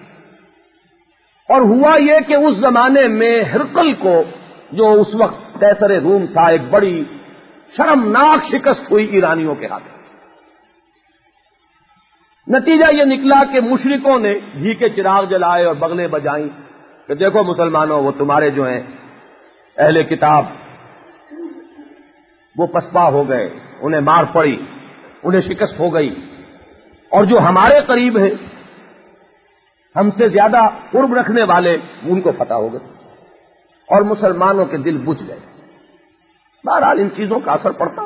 اور ہوا یہ کہ اس زمانے میں ہرقل کو، جو اس وقت قیصر روم تھا، ایک بڑی شرمناک شکست ہوئی ایرانیوں کے ہاتھ۔ نتیجہ یہ نکلا کہ مشرکوں نے گھی کے چراغ جلائے اور بغلیں بجائیں کہ دیکھو مسلمانوں، وہ تمہارے جو ہیں اہل کتاب وہ پسپا ہو گئے، انہیں مار پڑی، انہیں شکست ہو گئی، اور جو ہمارے قریب ہیں، ہم سے زیادہ قرب رکھنے والے، ان کو فتح ہو گئے، اور مسلمانوں کے دل بجھ گئے۔ بہرحال ان چیزوں کا اثر پڑتا۔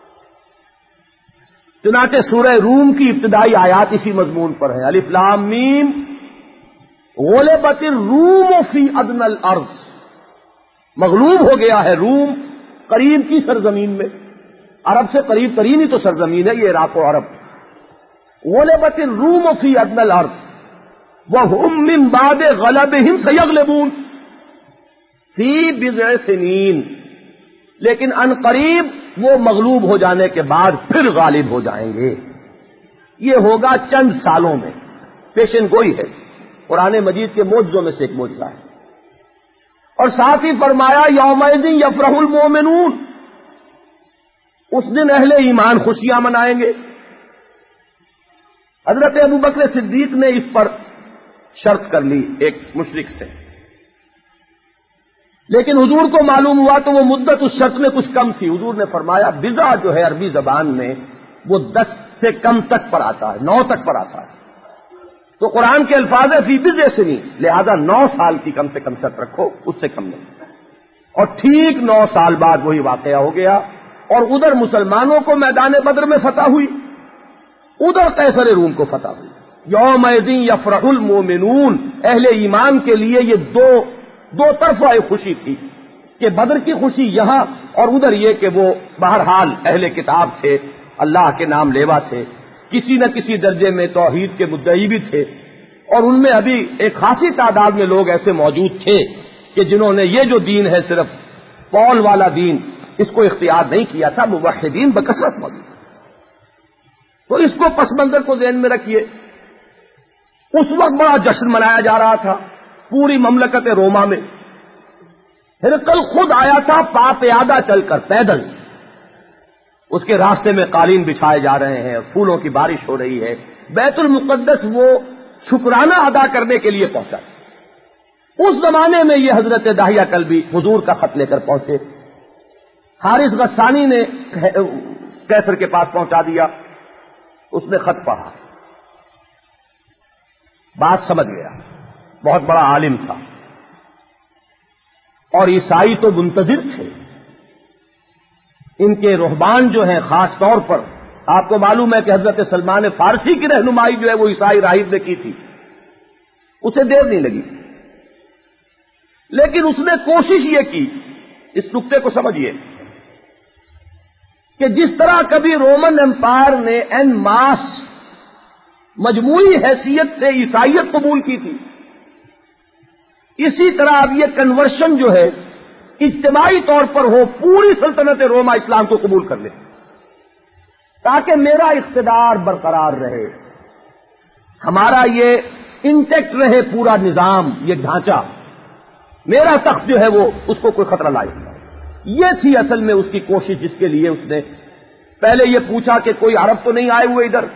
چنانچہ سورہ روم کی ابتدائی آیات اسی مضمون پر ہیں۔ الف لام میم غلبت الروم فی ادنی الارض، مغلوب ہو گیا ہے روم قریب کی سرزمین میں، عرب سے قریب ترین ہی تو سرزمین ہے یہ عراق و عرب۔ غلبت الروم فی ادنی الارض وهم من بعد غلبهم سیغلبون فی بضع سنین، لیکن ان قریب وہ مغلوب ہو جانے کے بعد پھر غالب ہو جائیں گے۔ یہ ہوگا چند سالوں میں، پیشن گوئی ہے، قرآن مجید کے معجزوں میں سے ایک معجزہ ہے۔ اور ساتھ ہی فرمایا یومئذ یفرح المؤمنون، اس دن اہل ایمان خوشیاں منائیں گے۔ حضرت ابوبکر صدیق نے اس پر شرط کر لی ایک مشرک سے، لیکن حضور کو معلوم ہوا تو وہ مدت اس شرط میں کچھ کم تھی۔ حضور نے فرمایا بضع جو ہے عربی زبان میں وہ دس سے کم تک پر آتا ہے، نو تک پر آتا ہے، تو قرآن کے الفاظ ہے فی بضع سنین، لہذا نو سال کی کم سے کم شرط رکھو، اس سے کم نہیں۔ اور ٹھیک نو سال بعد وہی واقعہ ہو گیا، اور ادھر مسلمانوں کو میدان بدر میں فتح ہوئی، ادھر قیصر روم کو فتح ہوئی۔ یومئذ یفرح المؤمنون، اہل ایمان کے لیے یہ دو دو طرفہ ایک خوشی تھی کہ بدر کی خوشی یہاں، اور ادھر یہ کہ وہ بہرحال اہل کتاب تھے، اللہ کے نام لیوا تھے، کسی نہ کسی درجے میں توحید کے مدعی بھی تھے، اور ان میں ابھی ایک خاصی تعداد میں لوگ ایسے موجود تھے کہ جنہوں نے یہ جو دین ہے صرف پول والا دین، اس کو اختیار نہیں کیا تھا، موحدین بکثرت موجود۔ تو اس کو پس منظر کو ذہن میں رکھیے، اس وقت بڑا جشن منایا جا رہا تھا پوری مملکت روما میں۔ ہرقل خود آیا تھا پا پیادہ چل کر، پیدل، اس کے راستے میں قالین بچھائے جا رہے ہیں، پھولوں کی بارش ہو رہی ہے، بیت المقدس وہ شکرانہ ادا کرنے کے لیے پہنچا۔ اس زمانے میں یہ حضرت داہیہ کلبی حضور کا خط لے کر پہنچے، حارث غسانی نے قیصر کے پاس پہنچا دیا، اس نے خط پڑھا، بات سمجھ گیا، بہت بڑا عالم تھا، اور عیسائی تو منتظر تھے، ان کے رہبان جو ہیں خاص طور پر، آپ کو معلوم ہے کہ حضرت سلمان فارسی کی رہنمائی جو ہے وہ عیسائی راہب نے کی تھی، اسے دیر نہیں لگی، لیکن اس نے کوشش یہ کی، اس نقطے کو سمجھیے، کہ جس طرح کبھی رومن امپائر نے این ماس مجموعی حیثیت سے عیسائیت قبول کی تھی، اسی طرح اب یہ کنورشن جو ہے اجتماعی طور پر ہو، پوری سلطنت روما اسلام کو قبول کر لے، تاکہ میرا اقتدار برقرار رہے، ہمارا یہ انٹیکٹ رہے پورا نظام، یہ ڈھانچہ، میرا تخت جو ہے وہ اس کو کوئی خطرہ لائے۔ یہ تھی اصل میں اس کی کوشش، جس کے لیے اس نے پہلے یہ پوچھا کہ کوئی عرب تو نہیں آئے ہوئے ادھر۔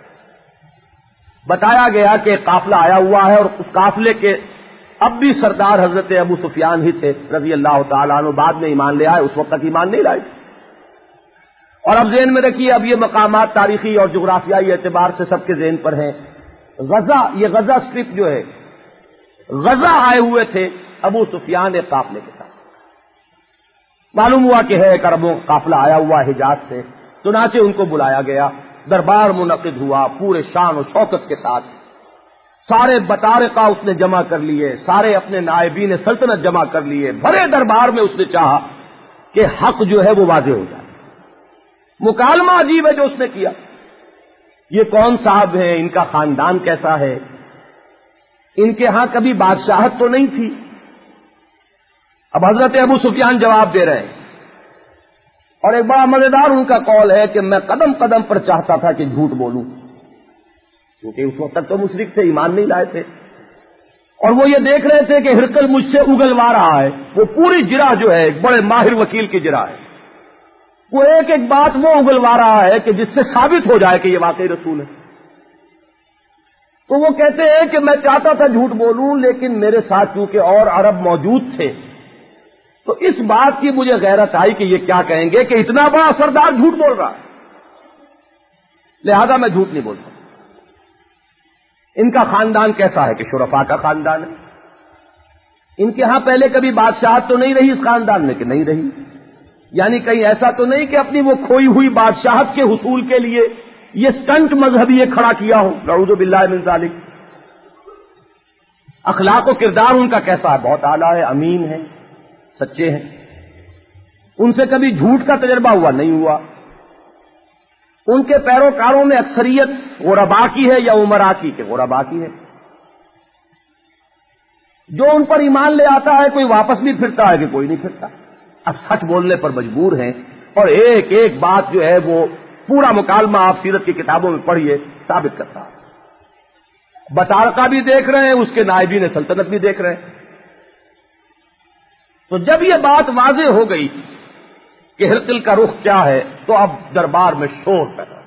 بتایا گیا کہ قافلہ آیا ہوا ہے، اور اس قافلے کے اب بھی سردار حضرت ابو سفیان ہی تھے رضی اللہ تعالیٰ عنہ، بعد میں ایمان لے آئے، اس وقت تک ایمان نہیں لائے۔ اور اب ذہن میں رکھیے، اب یہ مقامات تاریخی اور جغرافیائی اعتبار سے سب کے ذہن پر ہیں۔ غزہ، یہ غزہ اسٹرپ جو ہے، غزہ آئے ہوئے تھے ابو سفیان ایک قافلے کے ساتھ۔ معلوم ہوا کہ ہے ایک عربوں کا قافلہ آیا ہوا حجاز سے، چنانچہ ان کو بلایا گیا، دربار منعقد ہوا پورے شان و شوکت کے ساتھ، سارے بطارقہ اس نے جمع کر لیے، سارے اپنے نائبین سلطنت جمع کر لیے، بڑے دربار میں اس نے چاہا کہ حق جو ہے وہ واضح ہو جائے۔ مکالمہ عجیب ہے جو اس نے کیا، یہ کون صاحب ہیں، ان کا خاندان کیسا ہے، ان کے ہاں کبھی بادشاہت تو نہیں تھی۔ اب حضرت ابو سفیان جواب دے رہے ہیں، اور ایک بڑا مزیدار ان کا قول ہے کہ میں قدم قدم پر چاہتا تھا کہ جھوٹ بولوں، کیونکہ اس وقت تک تو مشرک تھے، ایمان نہیں لائے تھے، اور وہ یہ دیکھ رہے تھے کہ ہرقل مجھ سے اگلوا رہا ہے۔ وہ پوری جرح جو ہے ایک بڑے ماہر وکیل کی جرح ہے، وہ ایک ایک بات وہ اگلوا رہا ہے کہ جس سے ثابت ہو جائے کہ یہ واقعی رسول ہے۔ تو وہ کہتے ہیں کہ میں چاہتا تھا جھوٹ بولوں، لیکن میرے ساتھ چونکہ اور عرب موجود تھے تو اس بات کی مجھے غیرت آئی کہ یہ کیا کہیں گے کہ اتنا بڑا سردار جھوٹ بول رہا ہے، لہذا میں جھوٹ نہیں بولتا۔ ان کا خاندان کیسا ہے کہ شرفاء کا خاندان ہے، ان کے ہاں پہلے کبھی بادشاہت تو نہیں رہی اس خاندان میں کہ نہیں رہی، یعنی کہیں ایسا تو نہیں کہ اپنی وہ کھوئی ہوئی بادشاہت کے حصول کے لیے یہ سٹنٹ مذہبی یہ کھڑا کیا ہو، نعوذ باللہ من ذالک۔ اخلاق و کردار ان کا کیسا ہے، بہت اعلیٰ ہے، امین ہے، سچے ہیں، ان سے کبھی جھوٹ کا تجربہ ہوا نہیں ہوا۔ ان کے پیروکاروں میں اکثریت غربا کی ہے یا امراء کی کہ غربا کی ہے، جو ان پر ایمان لے آتا ہے کوئی واپس بھی پھرتا ہے کہ کوئی نہیں پھرتا، اب سچ بولنے پر مجبور ہیں، اور ایک ایک بات جو ہے وہ پورا مکالمہ آپ سیرت کی کتابوں میں پڑھیے ثابت کرتا ہے۔ بطارقہ بھی دیکھ رہے ہیں، اس کے نائبین سلطنت بھی دیکھ رہے ہیں۔ تو جب یہ بات واضح ہو گئی کہ ہرقل کا رخ کیا ہے تو اب دربار میں شور پیدا،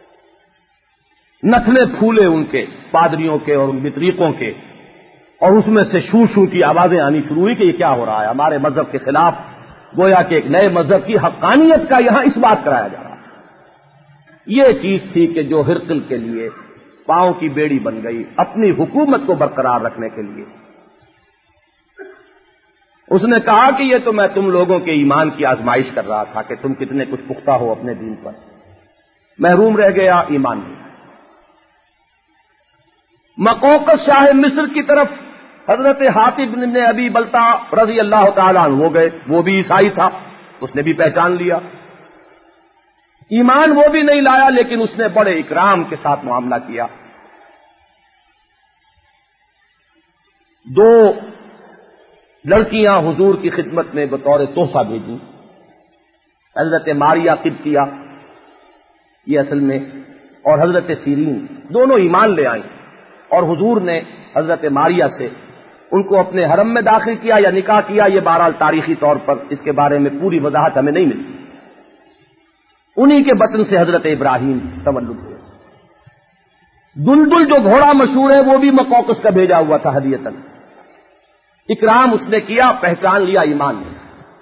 نتھنے پھولے ان کے پادریوں کے اور ان بطریقوں کے، اور اس میں سے شو شو کی آوازیں آنی شروع ہوئی کہ یہ کیا ہو رہا ہے، ہمارے مذہب کے خلاف، گویا کہ ایک نئے مذہب کی حقانیت کا یہاں اس بات کرایا جا رہا ہے۔ یہ چیز تھی کہ جو ہرقل کے لیے پاؤں کی بیڑی بن گئی اپنی حکومت کو برقرار رکھنے کے لیے۔ اس نے کہا کہ یہ تو میں تم لوگوں کے ایمان کی آزمائش کر رہا تھا کہ تم کتنے کچھ پختہ ہو اپنے دین پر، محروم رہ گیا، ایمان نہیں۔ مقوقس شاہ مصر کی طرف حضرت حاتب بن ابی بلتع رضی اللہ تعالیٰ عنہ ہو گئے، وہ بھی عیسائی تھا، اس نے بھی پہچان لیا، ایمان وہ بھی نہیں لایا، لیکن اس نے بڑے اکرام کے ساتھ معاملہ کیا۔ دو لڑکیاں حضور کی خدمت میں بطور تحفہ بھیجی، حضرت ماریہ قبطیہ یہ اصل میں، اور حضرت سیرین، دونوں ایمان لے آئیں، اور حضور نے حضرت ماریہ سے ان کو اپنے حرم میں داخل کیا یا نکاح کیا، یہ بہرحال تاریخی طور پر اس کے بارے میں پوری وضاحت ہمیں نہیں ملتی۔ انہی کے بطن سے حضرت ابراہیم تولد ہوئے۔ دلدل جو گھوڑا مشہور ہے وہ بھی مقوقس کا بھیجا ہوا تھا ہدیتاً، اکرام اس نے کیا، پہچان لیا، ایمان میں۔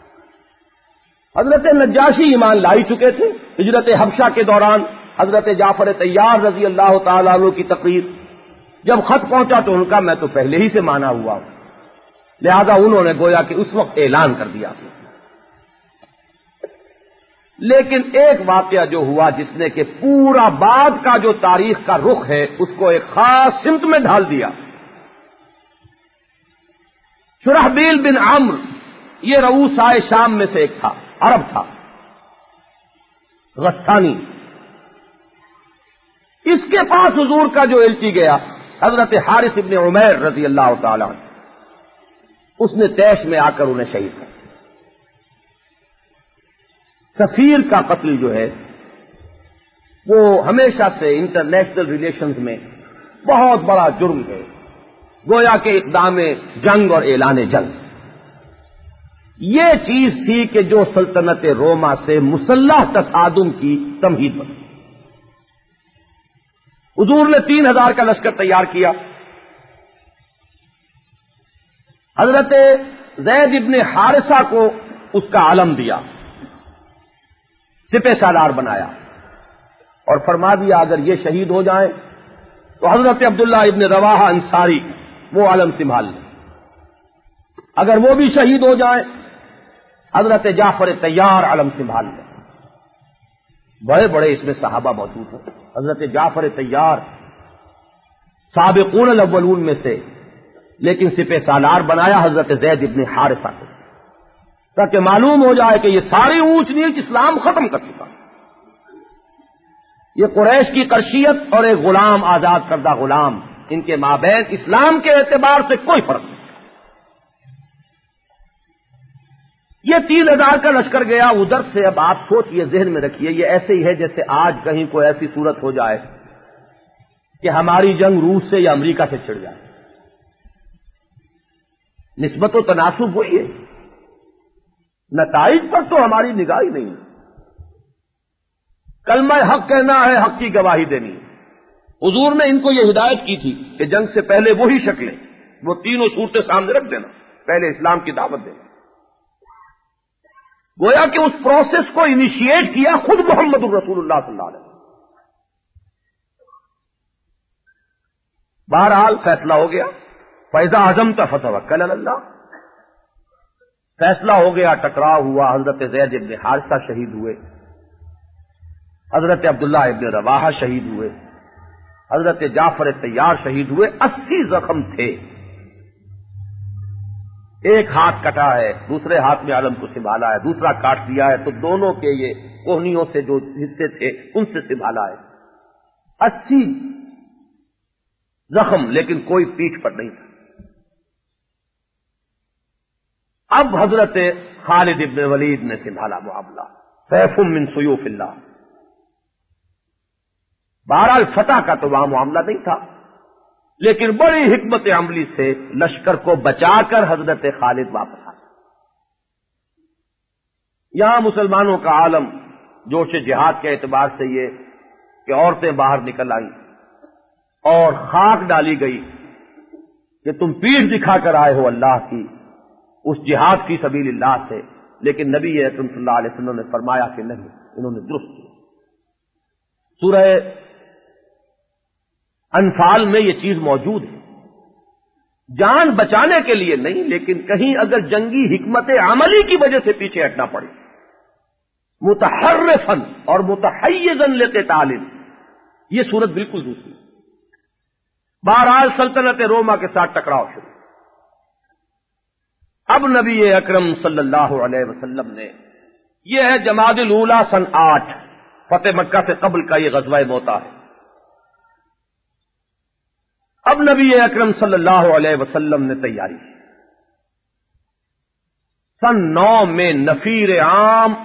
حضرت نجاشی ایمان لائی چکے تھے، ہجرت حبشہ کے دوران حضرت جعفر طیار رضی اللہ تعالیٰ عنہ کی تقریر، جب خط پہنچا تو ان کا میں تو پہلے ہی سے مانا ہوا ہوں، لہذا انہوں نے گویا کہ اس وقت اعلان کر دیا۔ لیکن ایک واقعہ جو ہوا جس نے کہ پورا بعد کا جو تاریخ کا رخ ہے اس کو ایک خاص سمت میں ڈھال دیا۔ شرحبیل بن عمرو یہ رؤوسائے شام میں سے ایک تھا، عرب تھا، غسانی، اس کے پاس حضور کا جو ایلچی گیا حضرت حارث ابن عمیر رضی اللہ تعالی عنہ، اس نے طیش میں آ کر انہیں شہید کر۔ سفیر کا قتل جو ہے وہ ہمیشہ سے انٹرنیشنل ریلیشنز میں بہت بڑا جرم ہے، گویا کہ اقدام جنگ اور اعلان جنگ۔ یہ چیز تھی کہ جو سلطنت روما سے مسلح تصادم کی تمہید بنی۔ حضور نے تین ہزار کا لشکر تیار کیا، حضرت زید ابن حارثہ کو اس کا علم دیا، سپہ سالار بنایا اور فرما دیا اگر یہ شہید ہو جائیں تو حضرت عبداللہ ابن رواحہ انصاری وہ عالم سنبھال لیں، اگر وہ بھی شہید ہو جائیں حضرت جعفر طیار عالم سنبھال لیں۔ بڑے بڑے اس میں صحابہ موجود ہیں، حضرت جعفر طیار سابقون الاولون میں سے، لیکن سپہ سالار بنایا حضرت زید ابن حارثہ کو، تاکہ معلوم ہو جائے کہ یہ ساری اونچ نیچ اسلام ختم کر چکا، یہ قریش کی قرشیت اور ایک غلام، آزاد کردہ غلام، ان کے مابین اسلام کے اعتبار سے کوئی فرق نہیں۔ یہ تین ہزار کا لشکر گیا ادھر سے، اب آپ سوچئے، ذہن میں رکھیے، یہ ایسے ہی ہے جیسے آج کہیں کوئی ایسی صورت ہو جائے کہ ہماری جنگ روس سے یا امریکہ سے چھڑ جائے، نسبت و تناسب وہی ہے، نتائج پر تو ہماری نگاہ ہی نہیں ہے۔ کلمہ حق کہنا ہے، حق کی گواہی دینی ہے۔ حضور نے ان کو یہ ہدایت کی تھی کہ جنگ سے پہلے وہی شکلیں، وہ تینوں صورتیں سامنے رکھ دینا، پہلے اسلام کی دعوت دینا۔ گویا کہ اس پروسیس کو انیشیٹ کیا خود محمد الرسول اللہ صلی اللہ علیہ وسلم۔ بہرحال فیصلہ ہو گیا، فَإِذَا عَزَمْتَ فَتَوَكَّلْ عَلَى اللَّهِ، فیصلہ ہو گیا، ٹکراؤ ہوا، حضرت زید ابن حارثہ شہید ہوئے، حضرت عبداللہ ابن رواحہ شہید ہوئے، حضرت جعفر طیار شہید ہوئے، اسی زخم تھے، ایک ہاتھ کٹا ہے، دوسرے ہاتھ میں علم کو سنبھالا ہے، دوسرا کاٹ دیا ہے، تو دونوں کے یہ کوہنیوں سے جو حصے تھے ان سے سنبھالا ہے، اسی زخم، لیکن کوئی پیٹھ پر نہیں تھا۔ اب حضرت خالد ابن ولید نے سنبھالا معاملہ، سیف من سیوف اللہ۔ بہرحال فتح کا تو وہاں معاملہ نہیں تھا، لیکن بڑی حکمت عملی سے لشکر کو بچا کر حضرت خالد واپس آئے۔ یہاں مسلمانوں کا عالم جوش جہاد کے اعتبار سے یہ کہ عورتیں باہر نکل آئیں اور خاک ڈالی گئی کہ تم پیٹھ دکھا کر آئے ہو اللہ کی اس جہاد کی سبیل اللہ سے، لیکن نبی اکرم صلی اللہ علیہ وسلم نے فرمایا کہ نہیں، انہوں نے درست کیا۔ سورہ انفال میں یہ چیز موجود ہے، جان بچانے کے لیے نہیں، لیکن کہیں اگر جنگی حکمت عملی کی وجہ سے پیچھے ہٹنا پڑے، متحرفاً اور متحیزاً لقتال، یہ صورت بالکل دوسری۔ بہرحال سلطنت روما کے ساتھ ٹکراؤ شروع۔ اب نبی اکرم صلی اللہ علیہ وسلم نے، یہ ہے جمادی الاولیٰ سن آٹھ، فتح مکہ سے قبل کا یہ غزوہ موتا ہے۔ اب نبی اکرم صلی اللہ علیہ وسلم نے تیاری کی۔ سن نو میں نفیر عام،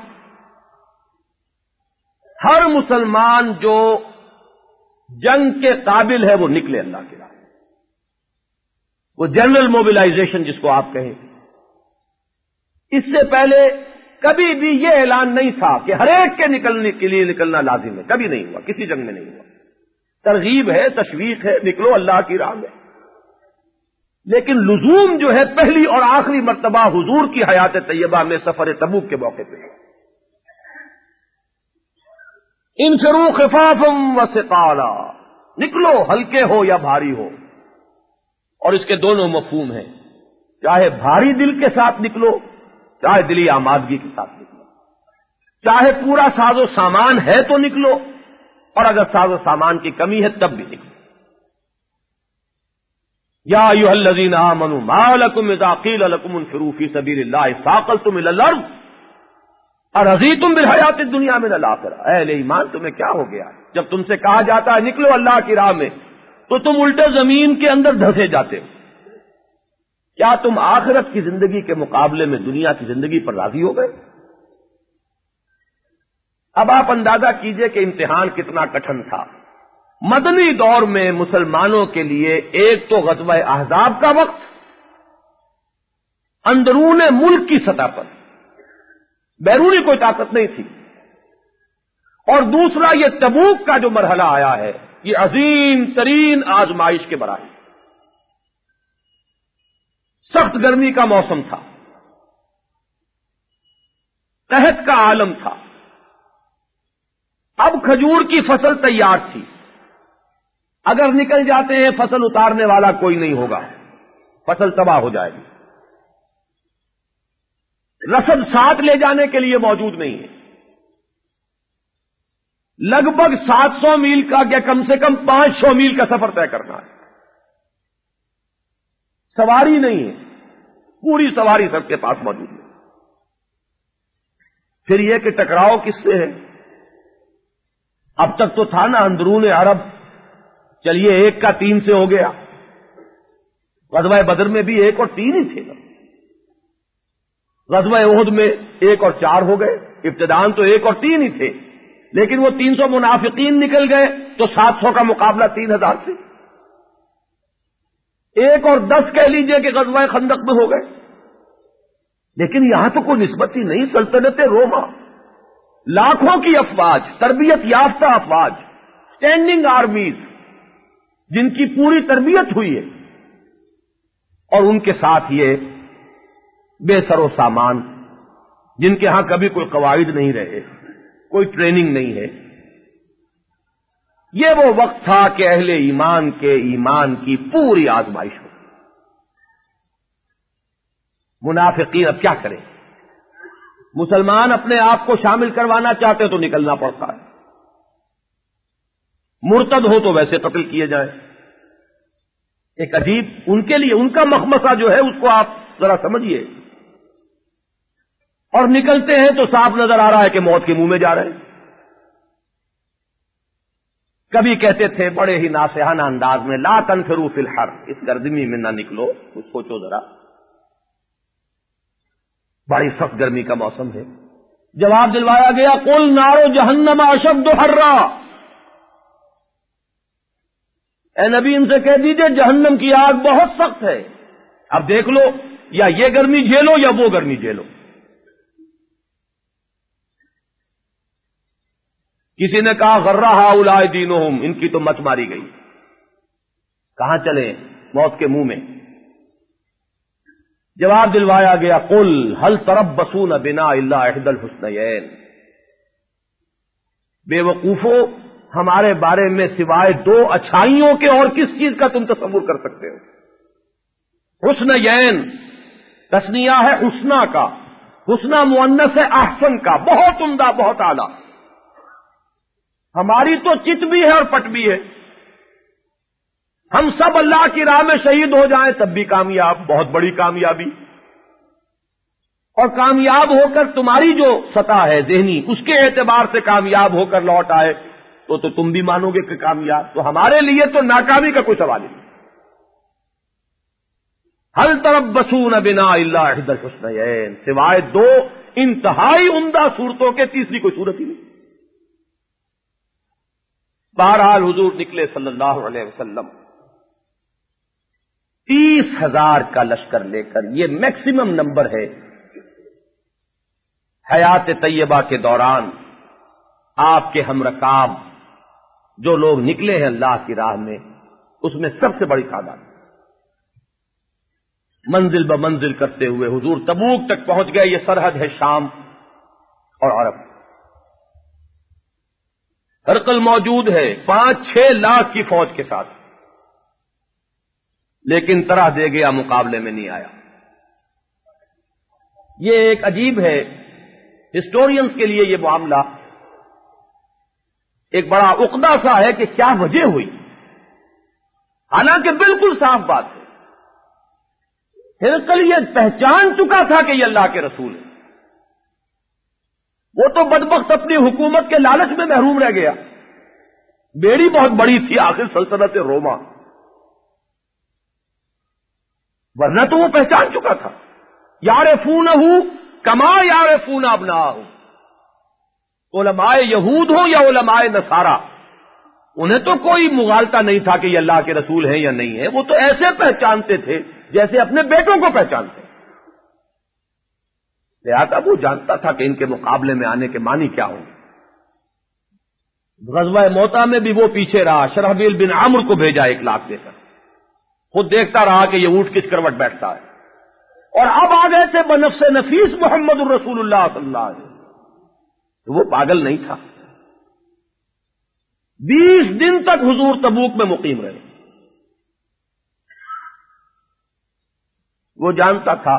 ہر مسلمان جو جنگ کے قابل ہے وہ نکلے اللہ کے راہ، وہ جنرل موبلائزیشن جس کو آپ کہیں۔ اس سے پہلے کبھی بھی یہ اعلان نہیں تھا کہ ہر ایک کے نکلنے کے لیے نکلنا لازم ہے، کبھی نہیں ہوا، کسی جنگ میں نہیں ہوا۔ ترغیب ہے، تشویق ہے، نکلو اللہ کی راہ میں، لیکن لزوم جو ہے پہلی اور آخری مرتبہ حضور کی حیات طیبہ میں سفر تبوک کے موقع پہ۔ انفروا خفافا وثقالا، نکلو ہلکے ہو یا بھاری ہو، اور اس کے دونوں مفہوم ہیں، چاہے بھاری دل کے ساتھ نکلو، چاہے دلی آمادگی کے ساتھ نکلو، چاہے پورا ساز و سامان ہے تو نکلو، اور اگر ساز و سامان کی کمی ہے تب بھی نکلو۔ یا ایھا الذین آمنوا ما لکم اذا قیل لکم انفروا فی سبیل اللہ ثاقلتم الی الارض ارضیتم بالحیات الدنیا من الآخرہ۔ اے اہل ایمان، تمہیں کیا ہو گیا؟ جب تم سے کہا جاتا ہے نکلو اللہ کی راہ میں تو تم الٹے زمین کے اندر دھسے جاتے ہو۔ کیا تم آخرت کی زندگی کے مقابلے میں دنیا کی زندگی پر راضی ہو گئے؟ اب آپ اندازہ کیجئے کہ امتحان کتنا کٹھن تھا۔ مدنی دور میں مسلمانوں کے لیے ایک تو غزوہ احزاب کا وقت، اندرون ملک کی سطح پر بیرونی کوئی طاقت نہیں تھی، اور دوسرا یہ تبوک کا جو مرحلہ آیا ہے یہ عظیم ترین آزمائش کے برابر، سخت گرمی کا موسم تھا، قحط کا عالم تھا، اب کھجور کی فصل تیار تھی، اگر نکل جاتے ہیں فصل اتارنے والا کوئی نہیں ہوگا، فصل تباہ ہو جائے گی، رسد ساتھ لے جانے کے لیے موجود نہیں ہے، لگ بھگ سات سو میل کا یا کم سے کم پانچ سو میل کا سفر طے کرنا ہے، سواری نہیں ہے، پوری سواری سب کے پاس موجود ہے، پھر یہ کہ ٹکراؤ کس سے ہے؟ اب تک تو تھا نا اندرون عرب، چلیے ایک کا تین سے ہو گیا، غزوہ بدر میں بھی ایک اور تین ہی تھے، غزوہ احد میں ایک اور چار ہو گئے، ابتدان تو ایک اور تین ہی تھے، لیکن وہ تین سو منافقین نکل گئے تو سات سو کا مقابلہ تین ہزار سے، ایک اور دس کہہ لیجئے کہ غزوہ خندق میں ہو گئے، لیکن یہاں تو کوئی نسبت ہی نہیں، سلطنت روما، لاکھوں کی افواج، تربیت یافتہ افواج، اسٹینڈنگ آرمیز جن کی پوری تربیت ہوئی ہے، اور ان کے ساتھ یہ بے سر و سامان جن کے ہاں کبھی کوئی قواعد نہیں رہے، کوئی ٹریننگ نہیں ہے۔ یہ وہ وقت تھا کہ اہل ایمان کے ایمان کی پوری آزمائش ہو۔ منافقین اب کیا کریں؟ مسلمان اپنے آپ کو شامل کروانا چاہتے تو نکلنا پڑتا ہے، مرتد ہو تو ویسے قتل کیے جائیں۔ ایک عجیب ان کے لیے ان کا مخمصہ جو ہے اس کو آپ ذرا سمجھیے، اور نکلتے ہیں تو صاف نظر آ رہا ہے کہ موت کے منہ میں جا رہے ہیں۔ کبھی کہتے تھے بڑے ہی ناصحانہ انداز میں، لا تنفروا فی الحر، اس گرمی میں نہ نکلو، کچھ سوچو ذرا، بڑی سخت گرمی کا موسم ہے۔ جواب دلوایا گیا، قل نار جہنم اشد حرا، اے نبی ان سے کہہ دیجئے جہنم کی آگ بہت سخت ہے، اب دیکھ لو یا یہ گرمی جھیلو یا وہ گرمی جھیلو۔ کسی نے کہا غرہ ہؤلاء دینہم، ان کی تو مچ ماری گئی، کہاں چلے؟ موت کے منہ میں۔ جواب دلوایا گیا، قل هل تربصون بنا الا احدى الحسنيين، بے وقوفو ہمارے بارے میں سوائے دو اچھائیوں کے اور کس چیز کا تم تصور کر سکتے ہو؟ حسنیین تثنیہ ہے حسنا کا، حسنا مؤنث ہے احسن کا، بہت عمدہ، بہت اعلیٰ۔ ہماری تو چت بھی ہے اور پٹ بھی ہے، ہم سب اللہ کی راہ میں شہید ہو جائیں تب بھی کامیاب، بہت بڑی کامیابی، اور کامیاب ہو کر تمہاری جو سطح ہے ذہنی اس کے اعتبار سے کامیاب ہو کر لوٹ آئے تو تو تم بھی مانو گے کہ کامیاب، تو ہمارے لیے تو ناکامی کا کوئی سوال نہیں۔ هل تربصون بنا الا احدى الحسنيين، سوائے دو انتہائی عمدہ صورتوں کے تیسری کوئی صورت ہی نہیں۔ بہرحال حضور نکلے صلی اللہ علیہ وسلم تیس ہزار کا لشکر لے کر، یہ میکسیمم نمبر ہے حیات طیبہ کے دوران آپ کے ہم رکاب جو لوگ نکلے ہیں اللہ کی راہ میں، اس میں سب سے بڑی تعداد۔ منزل ب منزل کرتے ہوئے حضور تبوک تک پہنچ گئے، یہ سرحد ہے شام اور عرب۔ ہرقل موجود ہے پانچ چھ لاکھ کی فوج کے ساتھ، لیکن طرح دے گیا، مقابلے میں نہیں آیا۔ یہ ایک عجیب ہے، ہسٹورینز کے لیے یہ معاملہ ایک بڑا عقدہ سا ہے کہ کیا وجہ ہوئی، حالانکہ بالکل صاف بات ہے، ہرقل یہ پہچان چکا تھا کہ یہ اللہ کے رسول ہے، وہ تو بدبخت اپنی حکومت کے لالچ میں محروم رہ گیا، بیڑی بہت بڑی تھی آخر سلطنت روما، ورنہ تو وہ پہچان چکا تھا۔ یعرفونہ کما یعرفون ابناءہم، علماء یہود ہوں یا علماء نصارہ، انہیں تو کوئی مغالطہ نہیں تھا کہ یہ اللہ کے رسول ہیں یا نہیں ہیں، وہ تو ایسے پہچانتے تھے جیسے اپنے بیٹوں کو پہچانتے۔ لہذا وہ جانتا تھا کہ ان کے مقابلے میں آنے کے معنی کیا ہوں۔ غزوہ موتا میں بھی وہ پیچھے رہا، شرحبیل بن عمرو کو بھیجا ایک لاکھ دے کر، خود دیکھتا رہا کہ یہ اونٹ کس کروٹ بیٹھتا ہے، اور اب آ گئے تھے بنفس نفیس محمد الرسول اللہ صلی اللہ علیہ وسلم، وہ پاگل نہیں تھا، بیس دن تک حضور تبوک میں مقیم رہے. وہ جانتا تھا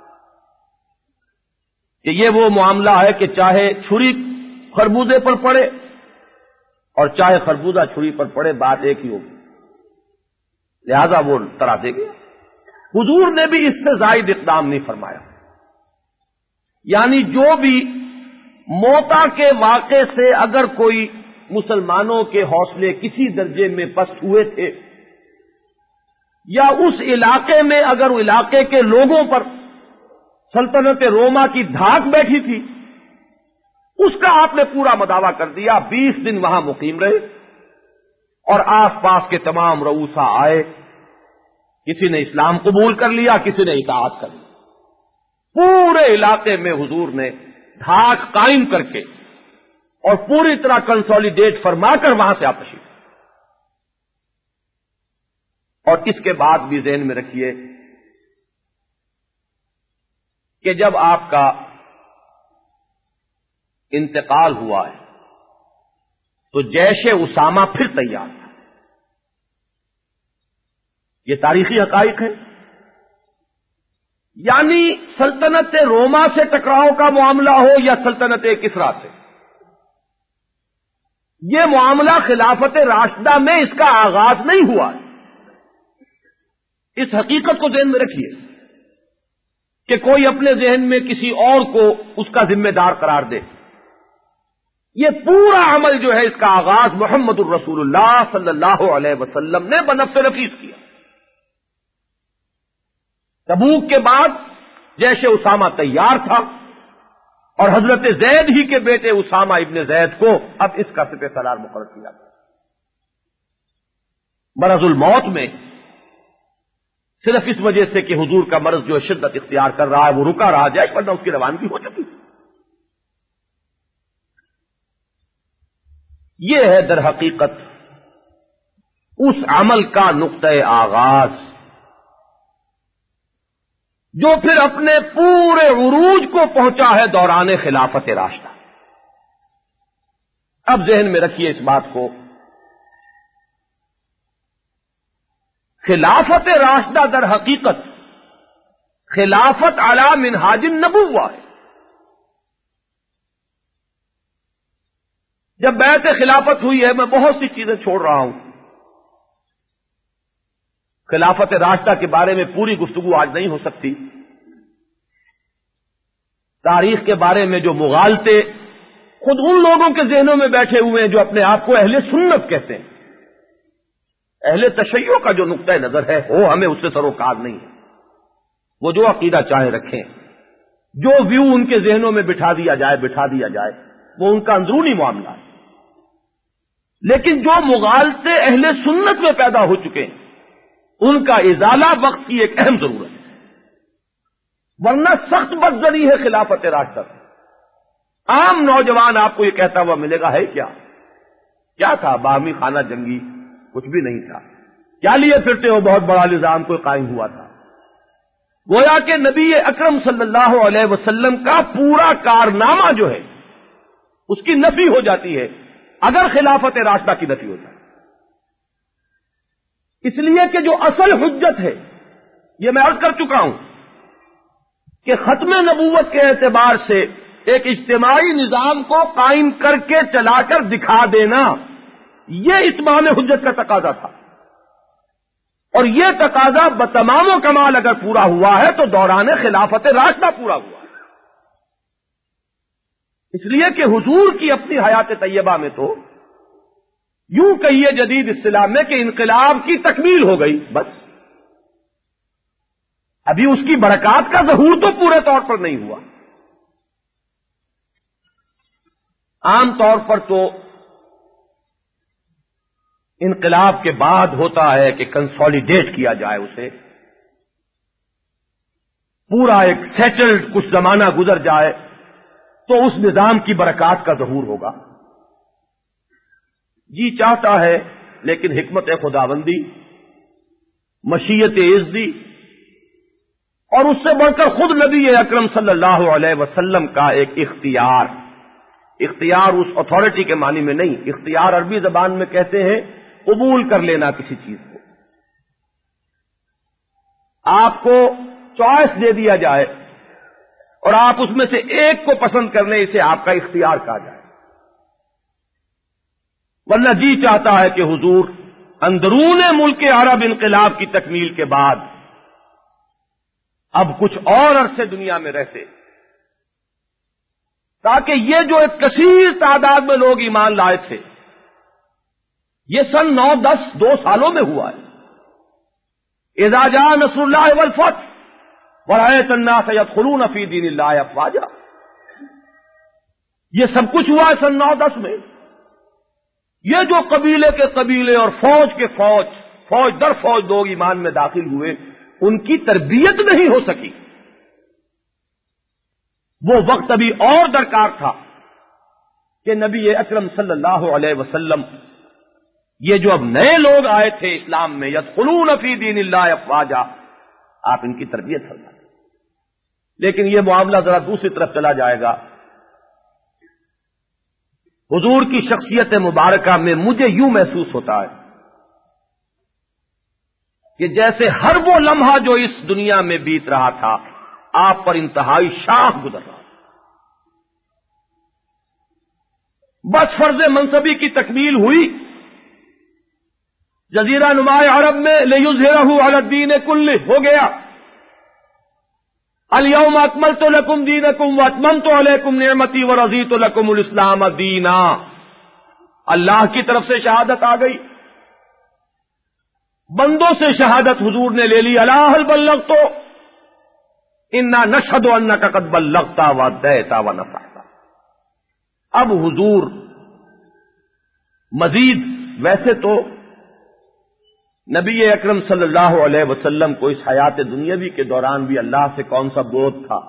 کہ یہ وہ معاملہ ہے کہ چاہے چھری خربوزے پر پڑے اور چاہے خربوزہ چھری پر پڑے، بات ایک ہی ہوگی، لہذا وہ طرح دے گیا. حضور نے بھی اس سے زائد اقدام نہیں فرمایا. یعنی جو بھی موتا کے واقعے سے اگر کوئی مسلمانوں کے حوصلے کسی درجے میں پست ہوئے تھے، یا اس علاقے میں اگر علاقے کے لوگوں پر سلطنت روما کی دھاک بیٹھی تھی، اس کا آپ نے پورا مداوع کر دیا. بیس دن وہاں مقیم رہے اور آس پاس کے تمام رؤسا آئے، کسی نے اسلام قبول کر لیا، کسی نے اطاعت کر لی. پورے علاقے میں حضور نے دھاک قائم کر کے اور پوری طرح کنسولیڈیٹ فرما کر وہاں سے آپ تشریف. اور اس کے بعد بھی ذہن میں رکھیے کہ جب آپ کا انتقال ہوا ہے تو جیش اسامہ پھر تیار تھا. یہ تاریخی حقائق ہے. یعنی سلطنت روما سے ٹکراؤ کا معاملہ ہو یا سلطنت کسرا سے، یہ معاملہ خلافت راشدہ میں اس کا آغاز نہیں ہوا ہے. اس حقیقت کو ذہن میں رکھیے کہ کوئی اپنے ذہن میں کسی اور کو اس کا ذمہ دار قرار دے. یہ پورا عمل جو ہے اس کا آغاز محمد الرسول اللہ صلی اللہ علیہ وسلم نے بنفس نفیس کیا. تبوک کے بعد جیش اسامہ تیار تھا اور حضرت زید ہی کے بیٹے اسامہ ابن زید کو اب اس کا سپہ سالار مقرر کیا گیا. مرض الموت میں صرف اس وجہ سے کہ حضور کا مرض جو شدت اختیار کر رہا ہے وہ رکا رہا جائے، ورنہ اس کی روانگی ہو چکی. یہ ہے در حقیقت اس عمل کا نقطۂ آغاز جو پھر اپنے پورے عروج کو پہنچا ہے دوران خلافت راشدہ. اب ذہن میں رکھیے اس بات کو، خلافت راشدہ در حقیقت خلافت علی منہاج النبوہ ہے. جب بیعت خلافت ہوئی ہے، میں بہت سی چیزیں چھوڑ رہا ہوں، خلافت راشدہ کے بارے میں پوری گفتگو آج نہیں ہو سکتی. تاریخ کے بارے میں جو مغالطے خود ان لوگوں کے ذہنوں میں بیٹھے ہوئے ہیں جو اپنے آپ کو اہل سنت کہتے ہیں، اہل تشیع کا جو نقطۂ نظر ہے وہ ہمیں اس سے سروکار نہیں ہے. وہ جو عقیدہ چاہے رکھیں، جو ویو ان کے ذہنوں میں بٹھا دیا جائے بٹھا دیا جائے وہ ان کا اندرونی معاملہ ہے. لیکن جو مغالطے اہل سنت میں پیدا ہو چکے ہیں ان کا ازالہ وقت کی ایک اہم ضرورت ہے. ورنہ سخت بدزنی ہے خلافت راشدہ. عام نوجوان آپ کو یہ کہتا ہوا ملے گا، ہے کیا کیا تھا باہمی خانہ جنگی، کچھ بھی نہیں تھا، کیا لیے پھرتے ہو بہت بڑا نظام کوئی قائم ہوا تھا. گویا کہ نبی اکرم صلی اللہ علیہ وسلم کا پورا کارنامہ جو ہے اس کی نفی ہو جاتی ہے اگر خلافت راشدہ کی نفی ہو جائے. اس لیے کہ جو اصل حجت ہے، یہ میں عرض کر چکا ہوں کہ ختم نبوت کے اعتبار سے ایک اجتماعی نظام کو قائم کر کے چلا کر دکھا دینا، یہ اتمام حجت کا تقاضا تھا. اور یہ تقاضا بتمام و کمال اگر پورا ہوا ہے تو دوران خلافت راشدہ پورا ہوا ہے. اس لیے کہ حضور کی اپنی حیات طیبہ میں تو یوں کہیے جدید اصطلاح میں کہ انقلاب کی تکمیل ہو گئی، بس ابھی اس کی برکات کا ظہور تو پورے طور پر نہیں ہوا. عام طور پر تو انقلاب کے بعد ہوتا ہے کہ کنسولیڈیٹ کیا جائے اسے، پورا ایک سیٹلڈ کچھ زمانہ گزر جائے تو اس نظام کی برکات کا ظہور ہوگا. جی چاہتا ہے، لیکن حکمت خداوندی، مشیت عزتی اور اس سے بڑھ کر خود نبی اکرم صلی اللہ علیہ وسلم کا ایک اختیار اختیار اس اتھارٹی کے معنی میں نہیں، اختیار عربی زبان میں کہتے ہیں قبول کر لینا کسی چیز کو. آپ کو چوائس دے دیا جائے اور آپ اس میں سے ایک کو پسند کر لیں، اسے آپ کا اختیار کہا جائے. ورنہ جی چاہتا ہے کہ حضور اندرون ملک عرب انقلاب کی تکمیل کے بعد اب کچھ اور عرصے دنیا میں رہتے، تاکہ یہ جو ایک کثیر تعداد میں لوگ ایمان لائے تھے، یہ سن نو دس دو سالوں میں ہوا ہے. اذا جاء نصر اللہ والفتح ورأيت الناس يدخلون في دین اللہ افواجا، یہ سب کچھ ہوا ہے سن نو دس میں. یہ جو قبیلے کے قبیلے اور فوج کے فوج فوج در فوج لوگ ایمان میں داخل ہوئے، ان کی تربیت نہیں ہو سکی. وہ وقت ابھی اور درکار تھا کہ نبی اکرم صلی اللہ علیہ وسلم یہ جو اب نئے لوگ آئے تھے اسلام میں، یدخلون فی دین اللہ افواجا، آپ ان کی تربیت فرمائیں. لیکن یہ معاملہ ذرا دوسری طرف چلا جائے گا. حضور کی شخصیت مبارکہ میں مجھے یوں محسوس ہوتا ہے کہ جیسے ہر وہ لمحہ جو اس دنیا میں بیت رہا تھا آپ پر انتہائی شاخ گزر رہا. بس فرض منصبی کی تکمیل ہوئی، جزیرہ نما عرب میں لیظہرہ علی الدین کلہ ہو گیا. الیوم اکملت لکم دینکم واتممت علیکم نعمتی ورضیت لکم الاسلام دینا. اللہ کی طرف سے شہادت آ گئی، بندوں سے شہادت حضور نے لے لی. الا هل بلغت انا نشهد انک قد بلغت وادیت ونصحت. اب حضور مزید، ویسے تو نبی اکرم صلی اللہ علیہ وسلم کو اس حیات دنیاوی کے دوران بھی اللہ سے کون سا بعد تھا؟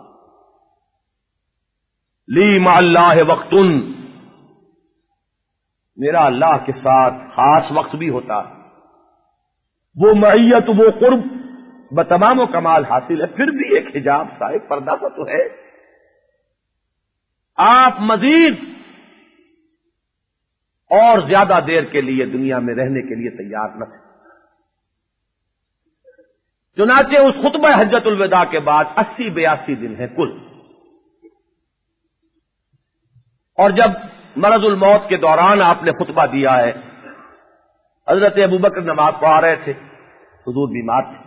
لی مع اللہ وقت، میرا اللہ کے ساتھ خاص وقت بھی ہوتا ہے. وہ معیت، وہ قرب بتمام و کمال حاصل ہے، پھر بھی ایک حجاب سا، ایک پردہ سا تو ہے. آپ مزید اور زیادہ دیر کے لیے دنیا میں رہنے کے لیے تیار نہ تھے. چنانچہ اس خطبہ حجت الوداع کے بعد اسی بیاسی دن ہیں کل. اور جب مرض الموت کے دوران آپ نے خطبہ دیا ہے، حضرت ابوبکر نماز پڑھا رہے تھے، حضور بیمار تھے.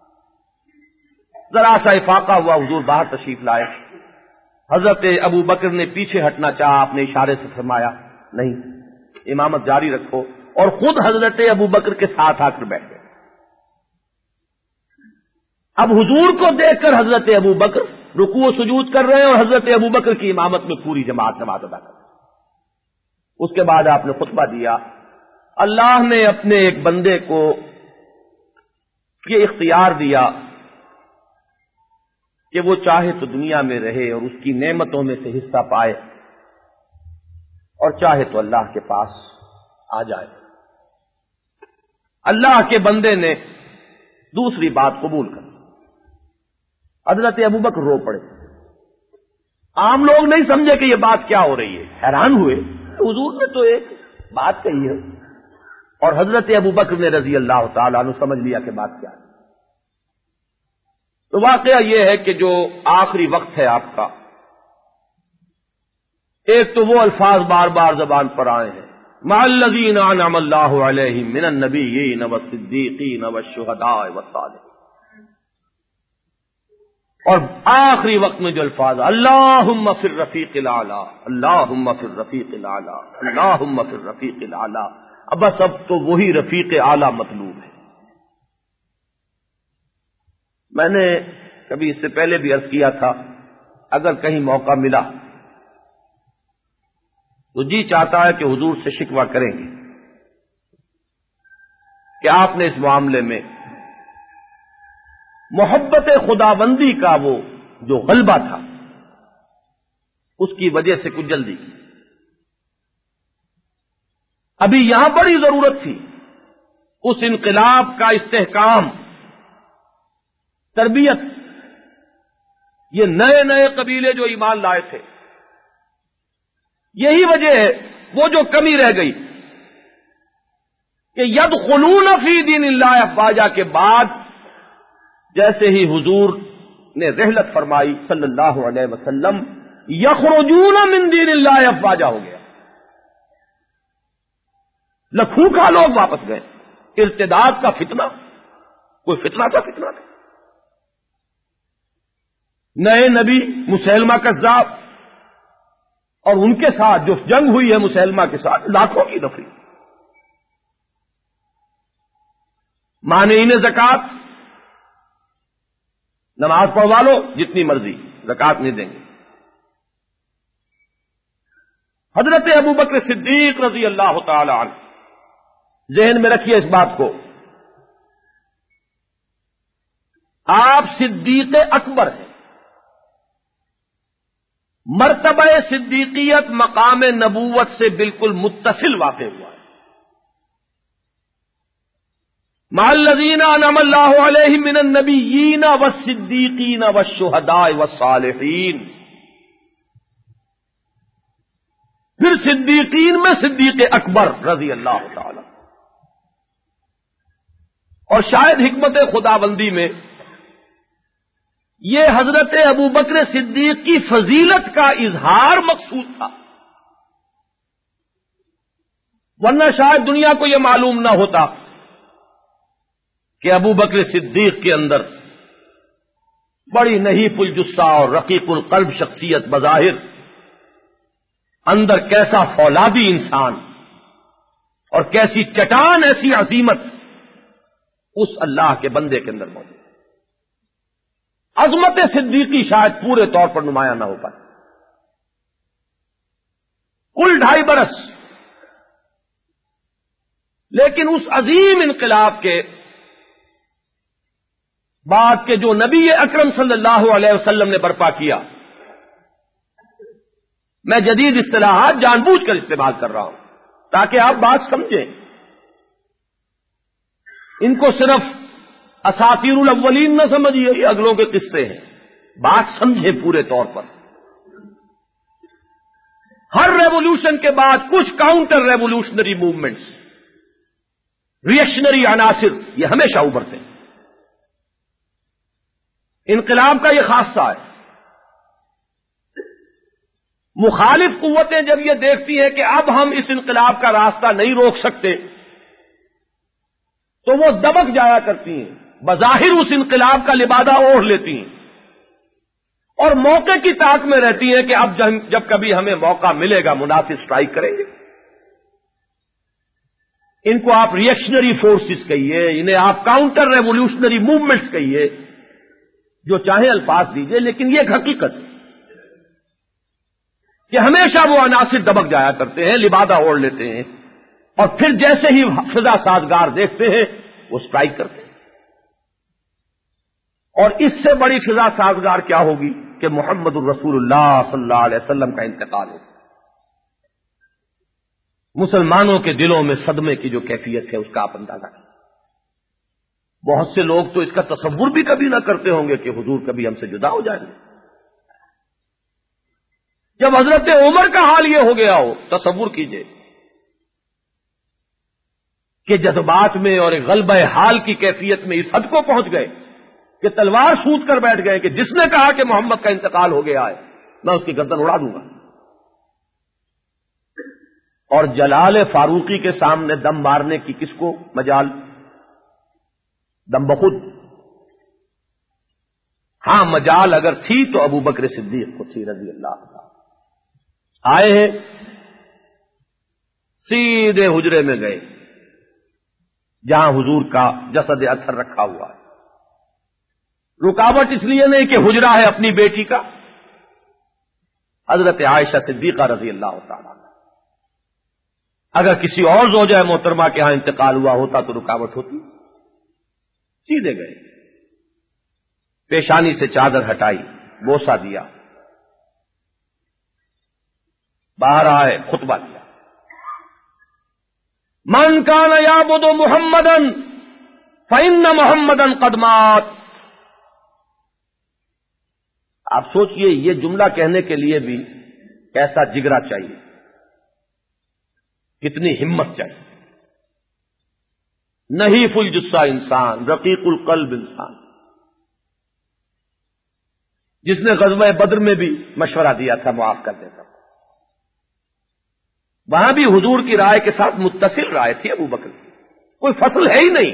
ذرا سا افاقہ ہوا، حضور باہر تشریف لائے. حضرت ابوبکر نے پیچھے ہٹنا چاہا، آپ نے اشارے سے فرمایا نہیں، امامت جاری رکھو، اور خود حضرت ابوبکر کے ساتھ آ کر بیٹھ گئے. اب حضور کو دیکھ کر حضرت ابوبکر رکوع و سجود کر رہے ہیں اور حضرت ابوبکر کی امامت میں پوری جماعت نماز ادا کر رہی ہے. اس کے بعد آپ نے خطبہ دیا. اللہ نے اپنے ایک بندے کو یہ اختیار دیا کہ وہ چاہے تو دنیا میں رہے اور اس کی نعمتوں میں سے حصہ پائے، اور چاہے تو اللہ کے پاس آ جائے. اللہ کے بندے نے دوسری بات قبول کر. حضرت ابوبکر رو پڑے. عام لوگ نہیں سمجھے کہ یہ بات کیا ہو رہی ہے، حیران ہوئے. حضور نے تو ایک بات کہی ہے، اور حضرت ابوبکر نے رضی اللہ تعالیٰ عنہ سمجھ لیا کہ بات کیا ہے. تو واقعہ یہ ہے کہ جو آخری وقت ہے آپ کا، ایک تو وہ الفاظ بار بار زبان پر آئے ہیں، مع الذین انعم اللہ علیہم من النبیین والصدیقین والشہداء والصالحین، اور آخری وقت میں جو الفاظ اللہم فی الرفیق الاعلی، اللہم فی الرفیق الاعلی، اللہم فی الرفیق الاعلی. اب بس اب تو وہی رفیق اعلی مطلوب ہے. میں نے کبھی اس سے پہلے بھی عرض کیا تھا، اگر کہیں موقع ملا تو جی چاہتا ہے کہ حضور سے شکوہ کریں گے کہ آپ نے اس معاملے میں محبت خداوندی کا وہ جو غلبہ تھا اس کی وجہ سے کچھ جلدی کی. ابھی یہاں بڑی ضرورت تھی اس انقلاب کا استحکام، تربیت. یہ نئے نئے قبیلے جو ایمان لائے تھے، یہی وجہ ہے وہ جو کمی رہ گئی کہ یدخلون فی دین اللہ افواجا کے بعد جیسے ہی حضور نے رحلت فرمائی صلی اللہ علیہ وسلم، یخرجون من دین اللہ افواجا ہو گیا، لکھوں کا لوگ واپس گئے۔ ارتداد کا فتنہ کوئی فتنہ کا فتنہ تھا، نئے نبی مسیلمہ کذاب اور ان کے ساتھ جو جنگ ہوئی ہے مسیلمہ کے ساتھ لاکھوں کی نفری، مانعین زکوٰۃ، نماز پڑھوا لو جتنی مرضی، زکوٰۃ نہیں دیں گے۔ حضرت ابو بکر صدیق رضی اللہ تعالی عنہ، ذہن میں رکھیے اس بات کو، آپ صدیق اکبر ہیں، مرتبہ صدیقیت مقام نبوت سے بالکل متصل واقع ہوا ہے۔ مع الذین انعم اللہ علیہم من النبیین والصدیقین والشہداء والصالحین، پھر صدیقین میں صدیق اکبر رضی اللہ تعالی، اور شاید حکمت خداوندی میں یہ حضرت ابو بکر صدیق کی فضیلت کا اظہار مقصود تھا، ورنہ شاید دنیا کو یہ معلوم نہ ہوتا کہ ابو بکر صدیق کے اندر بڑی نحیف الجثہ اور رقیق القلب شخصیت بظاہر، اندر کیسا فولادی انسان اور کیسی چٹان ایسی عظیمت اس اللہ کے بندے کے اندر موجود۔ عظمت صدیقی شاید پورے طور پر نمایاں نہ ہو پائے، کل ڈھائی برس، لیکن اس عظیم انقلاب کے بعد کے جو نبی اکرم صلی اللہ علیہ وسلم نے برپا کیا، میں جدید اصطلاحات جان بوجھ کر استعمال کر رہا ہوں تاکہ آپ بات سمجھیں، ان کو صرف اساطیر الاولین نہ سمجھیے، یہ اگلوں کے قصے ہیں، بات سمجھیں پورے طور پر۔ ہر ریولوشن کے بعد کچھ کاؤنٹر ریولوشنری موومنٹس، ریئیکشنری عناصر یہ ہمیشہ ابھرتے ہیں۔ انقلاب کا یہ خاصہ ہے، مخالف قوتیں جب یہ دیکھتی ہیں کہ اب ہم اس انقلاب کا راستہ نہیں روک سکتے تو وہ دبک جایا کرتی ہیں، بظاہر اس انقلاب کا لبادہ اوڑھ لیتی ہیں اور موقع کی طاق میں رہتی ہیں کہ اب جب کبھی ہمیں موقع ملے گا مناسب سٹرائک کریں گے۔ ان کو آپ ریئیکشنری فورسز کہیے، انہیں آپ کاؤنٹر ریولوشنری موومنٹس کہیے، جو چاہے الفاظ دیجیے، لیکن یہ ایک حقیقت ہے کہ ہمیشہ وہ عناصر دبک جایا کرتے ہیں، لبادہ اوڑھ لیتے ہیں، اور پھر جیسے ہی فضا سازگار دیکھتے ہیں وہ سٹرائک کرتے ہیں۔ اور اس سے بڑی فضا سازگار کیا ہوگی کہ محمد الرسول اللہ صلی اللہ علیہ وسلم کا انتقال ہو۔ مسلمانوں کے دلوں میں صدمے کی جو کیفیت ہے اس کا آپ اندازہ کریں۔ بہت سے لوگ تو اس کا تصور بھی کبھی نہ کرتے ہوں گے کہ حضور کبھی ہم سے جدا ہو جائیں گے۔ جب حضرت عمر کا حال یہ ہو گیا ہو، تصور کیجئے کہ جذبات میں اور غلبہ حال کی کیفیت میں اس حد کو پہنچ گئے کہ تلوار سوت کر بیٹھ گئے کہ جس نے کہا کہ محمد کا انتقال ہو گیا ہے میں اس کی گردن اڑا دوں گا۔ اور جلال فاروقی کے سامنے دم مارنے کی کس کو مجال؟ دم بخود۔ ہاں مجال اگر تھی تو ابو بکر صدیق کو تھی رضی اللہ عنہ۔ آئے ہیں، سیدھے حجرے میں گئے جہاں حضور کا جسد اطہر رکھا ہوا ہے۔ رکاوٹ اس لیے نہیں کہ حجرہ ہے اپنی بیٹی کا، حضرت عائشہ صدیقہ رضی اللہ تعالیٰ، اگر کسی اور زوجہ محترمہ کے ہاں انتقال ہوا ہوتا تو رکاوٹ ہوتی۔ سیدھے گئے، پیشانی سے چادر ہٹائی، بوسہ دیا، باہر آئے، خطبہ دیا۔ من کان یعبد محمدا فإن محمدا قد مات۔ آپ سوچئے یہ جملہ کہنے کے لیے بھی کیسا جگرا چاہیے۔ کتنی ہمت چاہیے. نحیف الجثہ انسان، رقیق القلب انسان، جس نے غزوہ بدر میں بھی مشورہ دیا تھا معاف کر دیتا. وہاں بھی حضور کی رائے کے ساتھ متصل رائے تھی ابو بکر کی. کوئی فصل ہے ہی نہیں،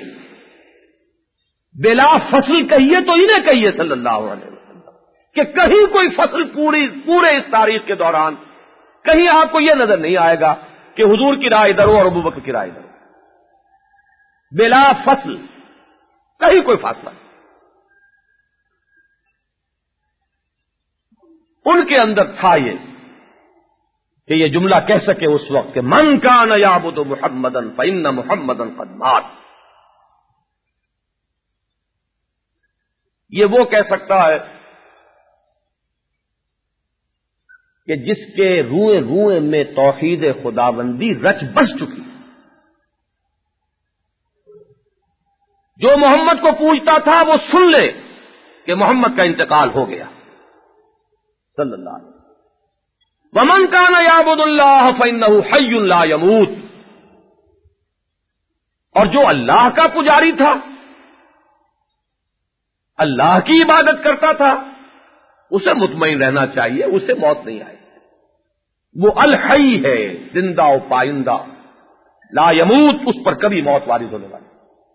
بلا فصل کہیے تو انہیں کہیے صلی اللہ علیہ وسلم کہ کہیں کوئی فصل پوری پورے اس تاریخ کے دوران کہیں آپ کو یہ نظر نہیں آئے گا کہ حضور کی رائے ادھر ہو اور ابو بکر کی رائے ادھر ہو. بلا فصل کہیں کوئی فاصلہ نہیں. ان کے اندر تھا یہ کہ یہ جملہ کہہ سکے اس وقت کہ من کان یعبد محمدن فإن محمدن قد مات. یہ وہ کہہ سکتا ہے کہ جس کے روئے روئے میں توحید خداوندی رچ بس چکی. جو محمد کو پوچھتا تھا وہ سن لے کہ محمد کا انتقال ہو گیا صلی اللہ علیہ وسلم. ومن کان یعبد اللہ فإنہ حی لا یموت. اور جو اللہ کا پجاری تھا، اللہ کی عبادت کرتا تھا، اسے مطمئن رہنا چاہیے، اسے موت نہیں آئے. وہ الحی ہے، زندہ و پائندہ، لا یموت، اس پر کبھی موت وارد ہونے والی.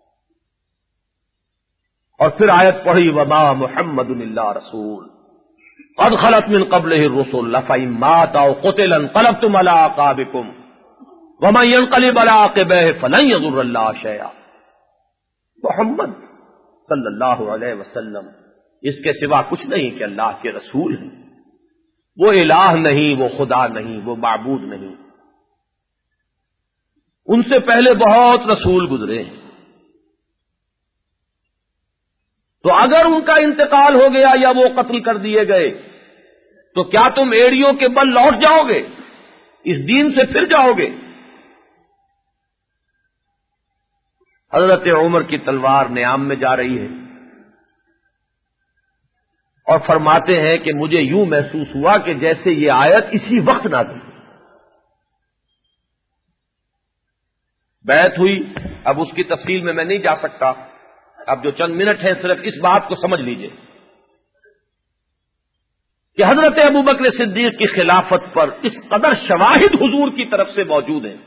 اور پھر آیت پڑھی وما محمد الا رسول قد خلت من قبلہ الرسل افإن مات او قتل انقلبتم علی اعقابکم ومن ينقلب علی عقبیہ فلن یضر اللہ شیئا. محمد صلی اللہ علیہ وسلم اس کے سوا کچھ نہیں کہ اللہ کے رسول ہیں. وہ الہ نہیں، وہ خدا نہیں، وہ معبود نہیں. ان سے پہلے بہت رسول گزرے ہیں. تو اگر ان کا انتقال ہو گیا یا وہ قتل کر دیے گئے تو کیا تم ایڑیوں کے بل لوٹ جاؤ گے؟ اس دین سے پھر جاؤ گے؟ حضرت عمر کی تلوار نیام میں جا رہی ہے اور فرماتے ہیں کہ مجھے یوں محسوس ہوا کہ جیسے یہ آیت اسی وقت نازل ہوئی. بیعت ہوئی. اب اس کی تفصیل میں میں نہیں جا سکتا، اب جو چند منٹ ہیں صرف اس بات کو سمجھ لیجئے کہ حضرت ابو بکر صدیق کی خلافت پر اس قدر شواہد حضور کی طرف سے موجود ہیں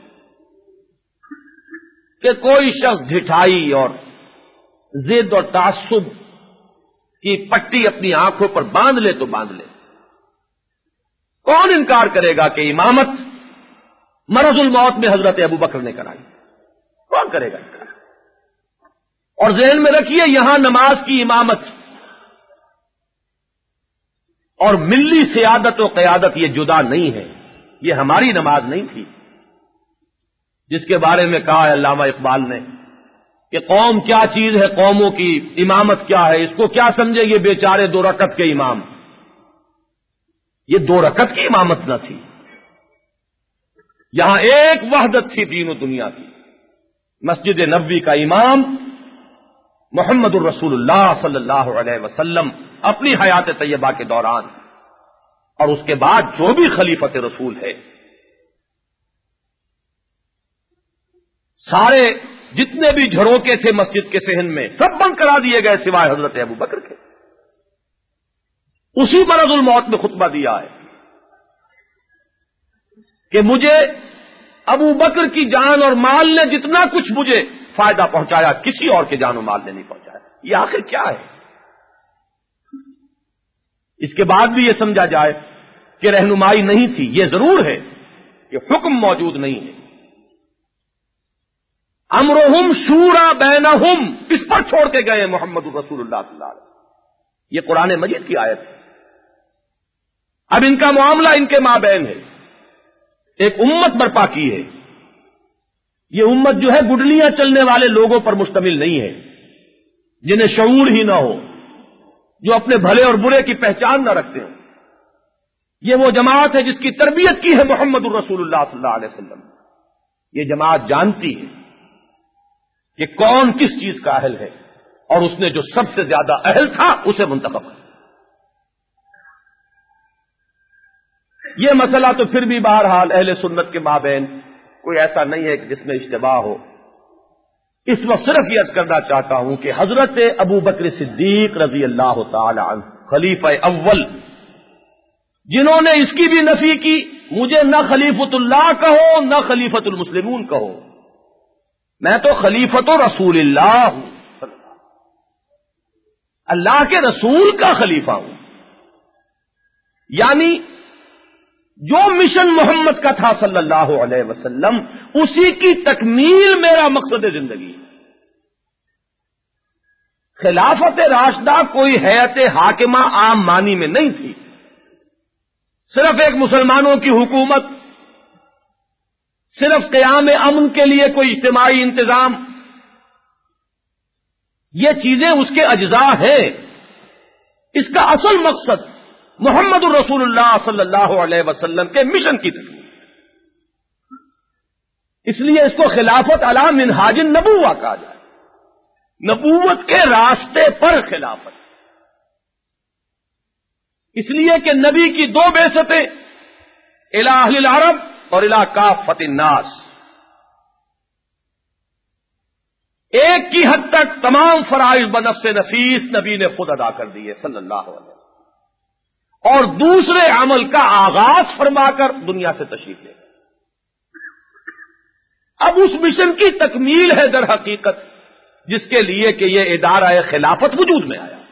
کہ کوئی شخص ڈھٹائی اور ضد اور تعصب کی پٹی اپنی آنکھوں پر باندھ لے تو باندھ لے. کون انکار کرے گا کہ امامت مرض الموت میں حضرت ابو بکر نے کرائی؟ کون کرے گا انکار؟ اور ذہن میں رکھیے یہاں نماز کی امامت اور ملی سیادت و قیادت یہ جدا نہیں ہے. یہ ہماری نماز نہیں تھی جس کے بارے میں کہا ہے علامہ اقبال نے کہ قوم کیا چیز ہے، قوموں کی امامت کیا ہے، اس کو کیا سمجھے یہ بیچارے دو رکعت کے امام. یہ دو رکعت کی امامت نہ تھی. یہاں ایک وحدت تھی دین و دنیا کی. مسجد نبوی کا امام محمد الرسول اللہ صلی اللہ علیہ وسلم اپنی حیات طیبہ کے دوران اور اس کے بعد جو بھی خلیفت رسول ہے، سارے جتنے بھی جھروکے تھے مسجد کے صحن میں سب بند کرا دیے گئے سوائے حضرت ابو بکر کے. اسی مرض الموت میں خطبہ دیا ہے کہ مجھے ابو بکر کی جان اور مال نے جتنا کچھ مجھے فائدہ پہنچایا کسی اور کے جان و مال نے نہیں پہنچایا. یہ آخر کیا ہے؟ اس کے بعد بھی یہ سمجھا جائے کہ رہنمائی نہیں تھی. یہ ضرور ہے کہ حکم موجود نہیں ہے. امرہم شورا بینہم، اس پر چھوڑ کے گئے محمد رسول اللہ صلی اللہ علیہ وسلم. یہ قرآن مجید کی آیت ہے. اب ان کا معاملہ ان کے مابین ہے. ایک امت برپا کی ہے. یہ امت جو ہے گڈلیاں چلنے والے لوگوں پر مشتمل نہیں ہے جنہیں شعور ہی نہ ہو، جو اپنے بھلے اور برے کی پہچان نہ رکھتے ہوں. یہ وہ جماعت ہے جس کی تربیت کی ہے محمد الرسول اللہ صلی اللہ علیہ وسلم. یہ جماعت جانتی ہے کہ کون کس چیز کا اہل ہے اور اس نے جو سب سے زیادہ اہل تھا اسے منتخب کیا. یہ مسئلہ تو پھر بھی بہرحال اہل سنت کے مابین کوئی ایسا نہیں ہے کہ جس میں اشتباہ ہو. اس وقت صرف یہ عرض کرنا چاہتا ہوں کہ حضرت ابو بکر صدیق رضی اللہ تعالی عنہ خلیفہ اول، جنہوں نے اس کی بھی نفی کی، مجھے نہ خلیفۃ اللہ کہو نہ خلیفۃ المسلمون کہو، میں تو خلیفۃ رسول اللہ ہوں، اللہ کے رسول کا خلیفہ ہوں. یعنی جو مشن محمد کا تھا صلی اللہ علیہ وسلم، اسی کی تکمیل میرا مقصد زندگی. خلافت راشدہ کوئی حیات حاکمہ عام معنی میں نہیں تھی، صرف ایک مسلمانوں کی حکومت، صرف قیام امن کے لیے کوئی اجتماعی انتظام، یہ چیزیں اس کے اجزاء ہیں. اس کا اصل مقصد محمد الرسول اللہ صلی اللہ علیہ وسلم کے مشن کی تکمیل. اس لیے اس کو خلافت علی منہاج النبوہ کہا جائے، نبوت کے راستے پر خلافت. اس لیے کہ نبی کی دو بعثتیں، الی اہل العرب اور الی کافۃ الناس، ایک کی حد تک تمام فرائض بنفس نفیس نبی نے خود ادا کر دیے صلی اللہ علیہ وسلم، اور دوسرے عمل کا آغاز فرما کر دنیا سے تشریف لے. اب اس مشن کی تکمیل ہے در حقیقت جس کے لیے کہ یہ ادارہ خلافت وجود میں آیا.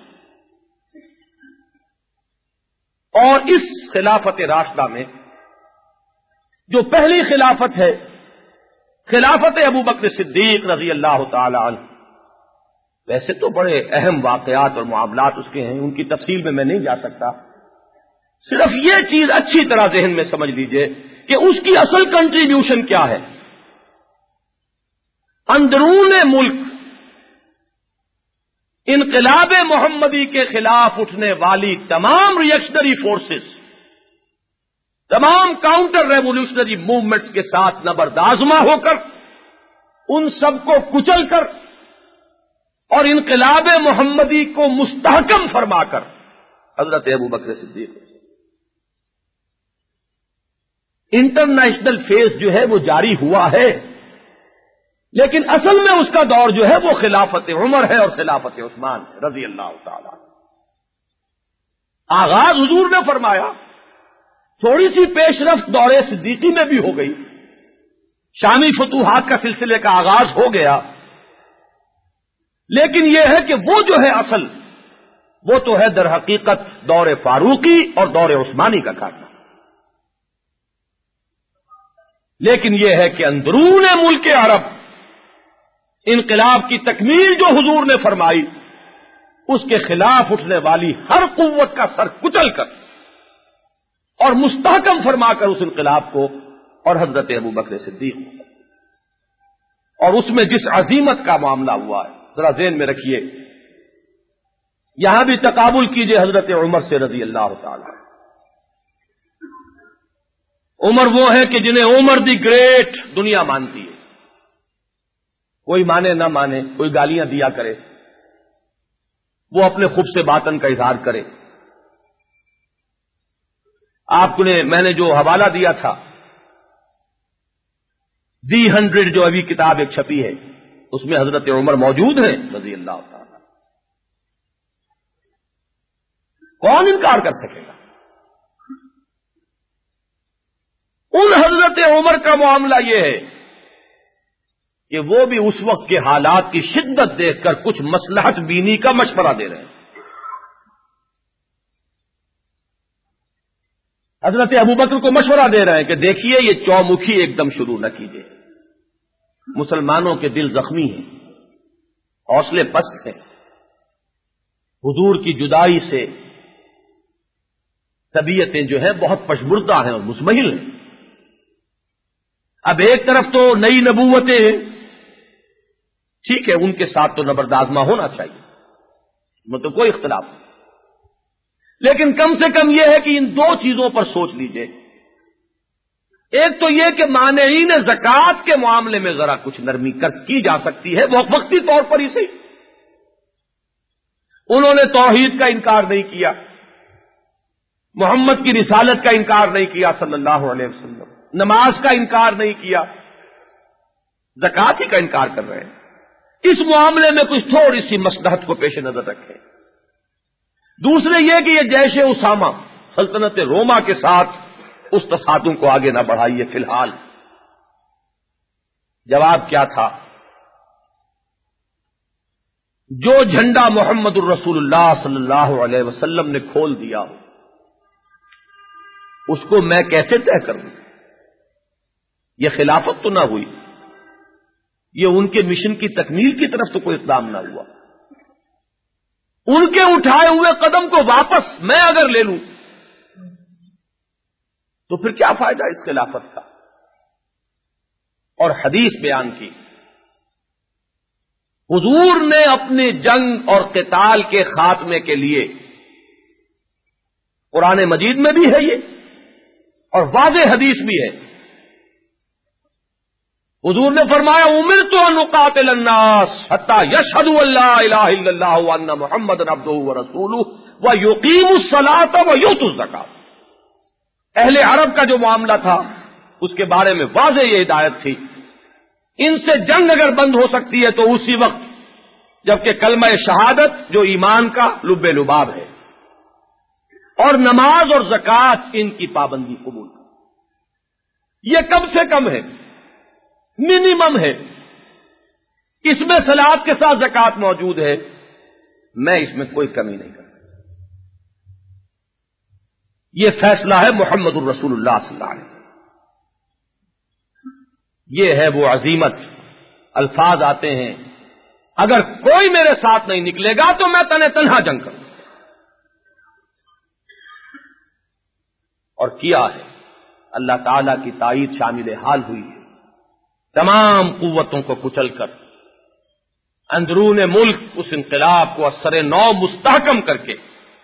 اور اس خلافت راشدہ میں جو پہلی خلافت ہے، خلافت ابو بکر صدیق رضی اللہ تعالی عنہ، ویسے تو بڑے اہم واقعات اور معاملات اس کے ہیں، ان کی تفصیل میں میں نہیں جا سکتا. صرف یہ چیز اچھی طرح ذہن میں سمجھ لیجئے کہ اس کی اصل کنٹریبیوشن کیا ہے. اندرون ملک انقلاب محمدی کے خلاف اٹھنے والی تمام ریئیکشنری فورسز، تمام کاؤنٹر ریولیوشنری موومنٹس کے ساتھ نبردآزما ہو کر ان سب کو کچل کر اور انقلاب محمدی کو مستحکم فرما کر حضرت ابو بکر صدیق انٹرنیشنل فیز جو ہے وہ جاری ہوا ہے، لیکن اصل میں اس کا دور جو ہے وہ خلافت عمر ہے اور خلافت عثمان ہے رضی اللہ تعالی. آغاز حضور نے فرمایا، تھوڑی سی پیش رفت دور صدیقی میں بھی ہو گئی، شامی فتوحات کا سلسلے کا آغاز ہو گیا، لیکن یہ ہے کہ وہ جو ہے اصل وہ تو ہے در حقیقت دور فاروقی اور دور عثمانی کا کارنامہ. لیکن یہ ہے کہ اندرون ملک عرب انقلاب کی تکمیل جو حضور نے فرمائی، اس کے خلاف اٹھنے والی ہر قوت کا سر کچل کر اور مستحکم فرما کر اس انقلاب کو اور حضرت ابو بکر صدیق اور اس میں جس عظیمت کا معاملہ ہوا ہے ذرا ذہن میں رکھیے. یہاں بھی تقابل کیجئے حضرت عمر سے رضی اللہ تعالی. عمر وہ ہے کہ جنہیں عمر دی گریٹ دنیا مانتی ہے، کوئی مانے نہ مانے، کوئی گالیاں دیا کرے، وہ اپنے خوب سے باطن کا اظہار کرے. آپ نے میں نے جو حوالہ دیا تھا دی ہنڈریڈ جو ابھی کتاب ایک چھپی ہے، اس میں حضرت عمر موجود ہیں رضی اللہ تعالی. کون انکار کر سکے گا؟ ان حضرت عمر کا معاملہ یہ ہے کہ وہ بھی اس وقت کے حالات کی شدت دیکھ کر کچھ مصلحت بینی کا مشورہ دے رہے ہیں. حضرت ابوبکر کو مشورہ دے رہے ہیں کہ دیکھیے یہ چومکھی ایک دم شروع نہ کیجیے، مسلمانوں کے دل زخمی ہیں، حوصلے پست ہیں، حضور کی جدائی سے طبیعتیں جو ہے بہت پشبردہ ہیں اور مزمحل ہیں. اب ایک طرف تو نئی نبوتیں ہیں، ٹھیک ہے، ان کے ساتھ تو نبردآزما ہونا چاہیے، مطلب کوئی اختلاف نہیں، لیکن کم سے کم یہ ہے کہ ان دو چیزوں پر سوچ لیجئے. ایک تو یہ کہ مانعین زکوٰۃ کے معاملے میں ذرا کچھ نرمی کر کی جا سکتی ہے، وہ وقتی طور پر ہی صحیح. انہوں نے توحید کا انکار نہیں کیا، محمد کی رسالت کا انکار نہیں کیا صلی اللہ علیہ وسلم، نماز کا انکار نہیں کیا، زکات ہی کا انکار کر رہے ہیں، اس معاملے میں کچھ تھوڑی سی مصلحت کو پیش نظر رکھیں۔ دوسرے یہ کہ یہ جیش اسامہ سلطنت روما کے ساتھ اس تصادم کو آگے نہ بڑھائیے فی الحال۔ جواب کیا تھا؟ جو جھنڈا محمد الرسول اللہ صلی اللہ علیہ وسلم نے کھول دیا ہو اس کو میں کیسے طے کروں؟ یہ خلافت تو نہ ہوئی، یہ ان کے مشن کی تکمیل کی طرف تو کوئی اقدام نہ ہوا۔ ان کے اٹھائے ہوئے قدم کو واپس میں اگر لے لوں تو پھر کیا فائدہ اس خلافت کا؟ اور حدیث بیان کی، حضور نے اپنے جنگ اور قتال کے خاتمے کے لیے، قرآن مجید میں بھی ہے یہ اور واضح حدیث بھی ہے، حضور نے فرمایا امرت ان اقاتل الناس حتی یشہدوا ان لا الہ الا اللہ وان محمدا عبدہ ورسولہ ویقیموا الصلاۃ ویؤتوا الزکاۃ۔ اہل عرب کا جو معاملہ تھا اس کے بارے میں واضح یہ ہدایت تھی، ان سے جنگ اگر بند ہو سکتی ہے تو اسی وقت جبکہ کلمہ شہادت جو ایمان کا لب لباب ہے اور نماز اور زکوٰۃ ان کی پابندی قبول کر، یہ کم سے کم ہے، منیمم ہے۔ اس میں صلاۃ کے ساتھ زکوٰۃ موجود ہے، میں اس میں کوئی کمی نہیں کر سکتا۔ یہ فیصلہ ہے محمد الرسول اللہ صلی اللہ علیہ وسلم۔ یہ ہے وہ عظیمت، الفاظ آتے ہیں اگر کوئی میرے ساتھ نہیں نکلے گا تو میں تنہ تنہا جنگ کروں، اور کیا ہے۔ اللہ تعالی کی تائید شامل حال ہوئی ہے، تمام قوتوں کو کچل کر اندرون ملک اس انقلاب کو اثر نو مستحکم کر کے،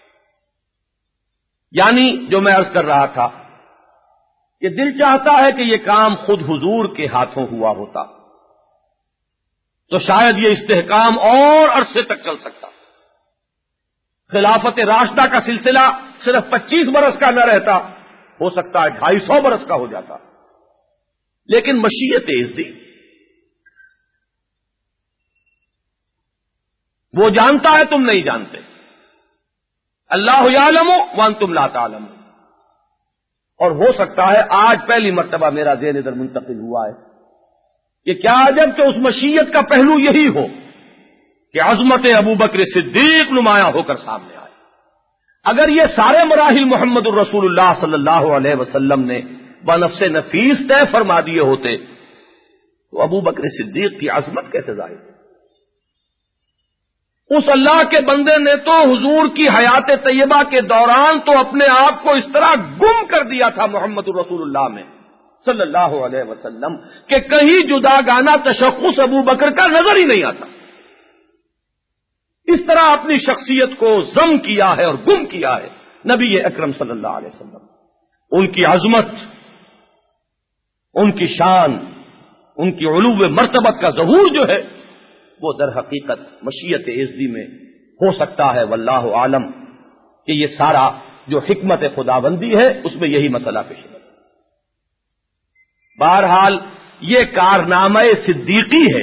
یعنی جو میں عرض کر رہا تھا کہ دل چاہتا ہے کہ یہ کام خود حضور کے ہاتھوں ہوا ہوتا تو شاید یہ استحکام اور عرصے تک چل سکتا، خلافت راشدہ کا سلسلہ صرف پچیس برس کا نہ رہتا، ہو سکتا ہے ڈھائی سو برس کا ہو جاتا، لیکن مشیت عزتی وہ جانتا ہے تم نہیں جانتے، اللہ یعلم وانتم لا تعلمون۔ اور ہو سکتا ہے آج پہلی مرتبہ میرا ذہن ادھر منتقل ہوا ہے کہ کیا عجب کہ اس مشیت کا پہلو یہی ہو کہ عظمت ابو بکر صدیق نمایاں ہو کر سامنے آئے۔ اگر یہ سارے مراحل محمد الرسول اللہ صلی اللہ علیہ وسلم نے بنفس نفیس طے فرما دیے ہوتے تو ابو بکر صدیق کی عظمت کیسے ظاہر ہے؟ اس اللہ کے بندے نے تو حضور کی حیات طیبہ کے دوران تو اپنے آپ کو اس طرح گم کر دیا تھا محمد الرسول اللہ میں صلی اللہ علیہ وسلم کہ کہیں جدا گانا تشخص ابو بکر کا نظر ہی نہیں آتا، اس طرح اپنی شخصیت کو ضم کیا ہے اور گم کیا ہے نبی اکرم صلی اللہ علیہ وسلم۔ ان کی عظمت، ان کی شان، ان کی علو مرتبت کا ظہور جو ہے وہ در حقیقت مشیت عزتی میں ہو سکتا ہے، واللہ عالم کہ یہ سارا جو حکمت خداوندی ہے اس میں یہی مسئلہ پیش ہے۔ بہرحال یہ کارنامہ صدیقی ہے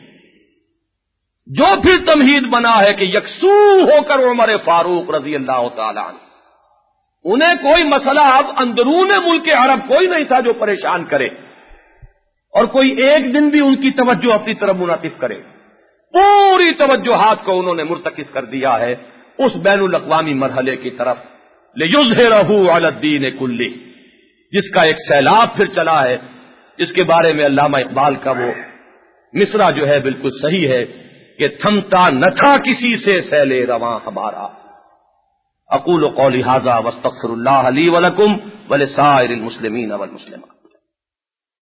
جو پھر تمہید بنا ہے کہ یکسو ہو کر عمر فاروق رضی اللہ تعالی عنہ، انہیں کوئی مسئلہ اب اندرون ملک عرب کوئی نہیں تھا جو پریشان کرے اور کوئی ایک دن بھی ان کی توجہ اپنی طرف منعطف کرے، پوری توجہات کو انہوں نے مرتکز کر دیا ہے اس بین الاقوامی مرحلے کی طرف، لِيُظْهِرَهُ عَلَى الدِّينِ كُلِّهِ، جس کا ایک سیلاب پھر چلا ہے، جس کے بارے میں علامہ اقبال کا وہ مصرع جو ہے بالکل صحیح ہے کہ تھمتا نہ تھا کسی سے سیل رواں ہمارا۔ اقول قولی ھذا واستغفر اللہ لی ولکم ولسائر المسلمین والمسلمات۔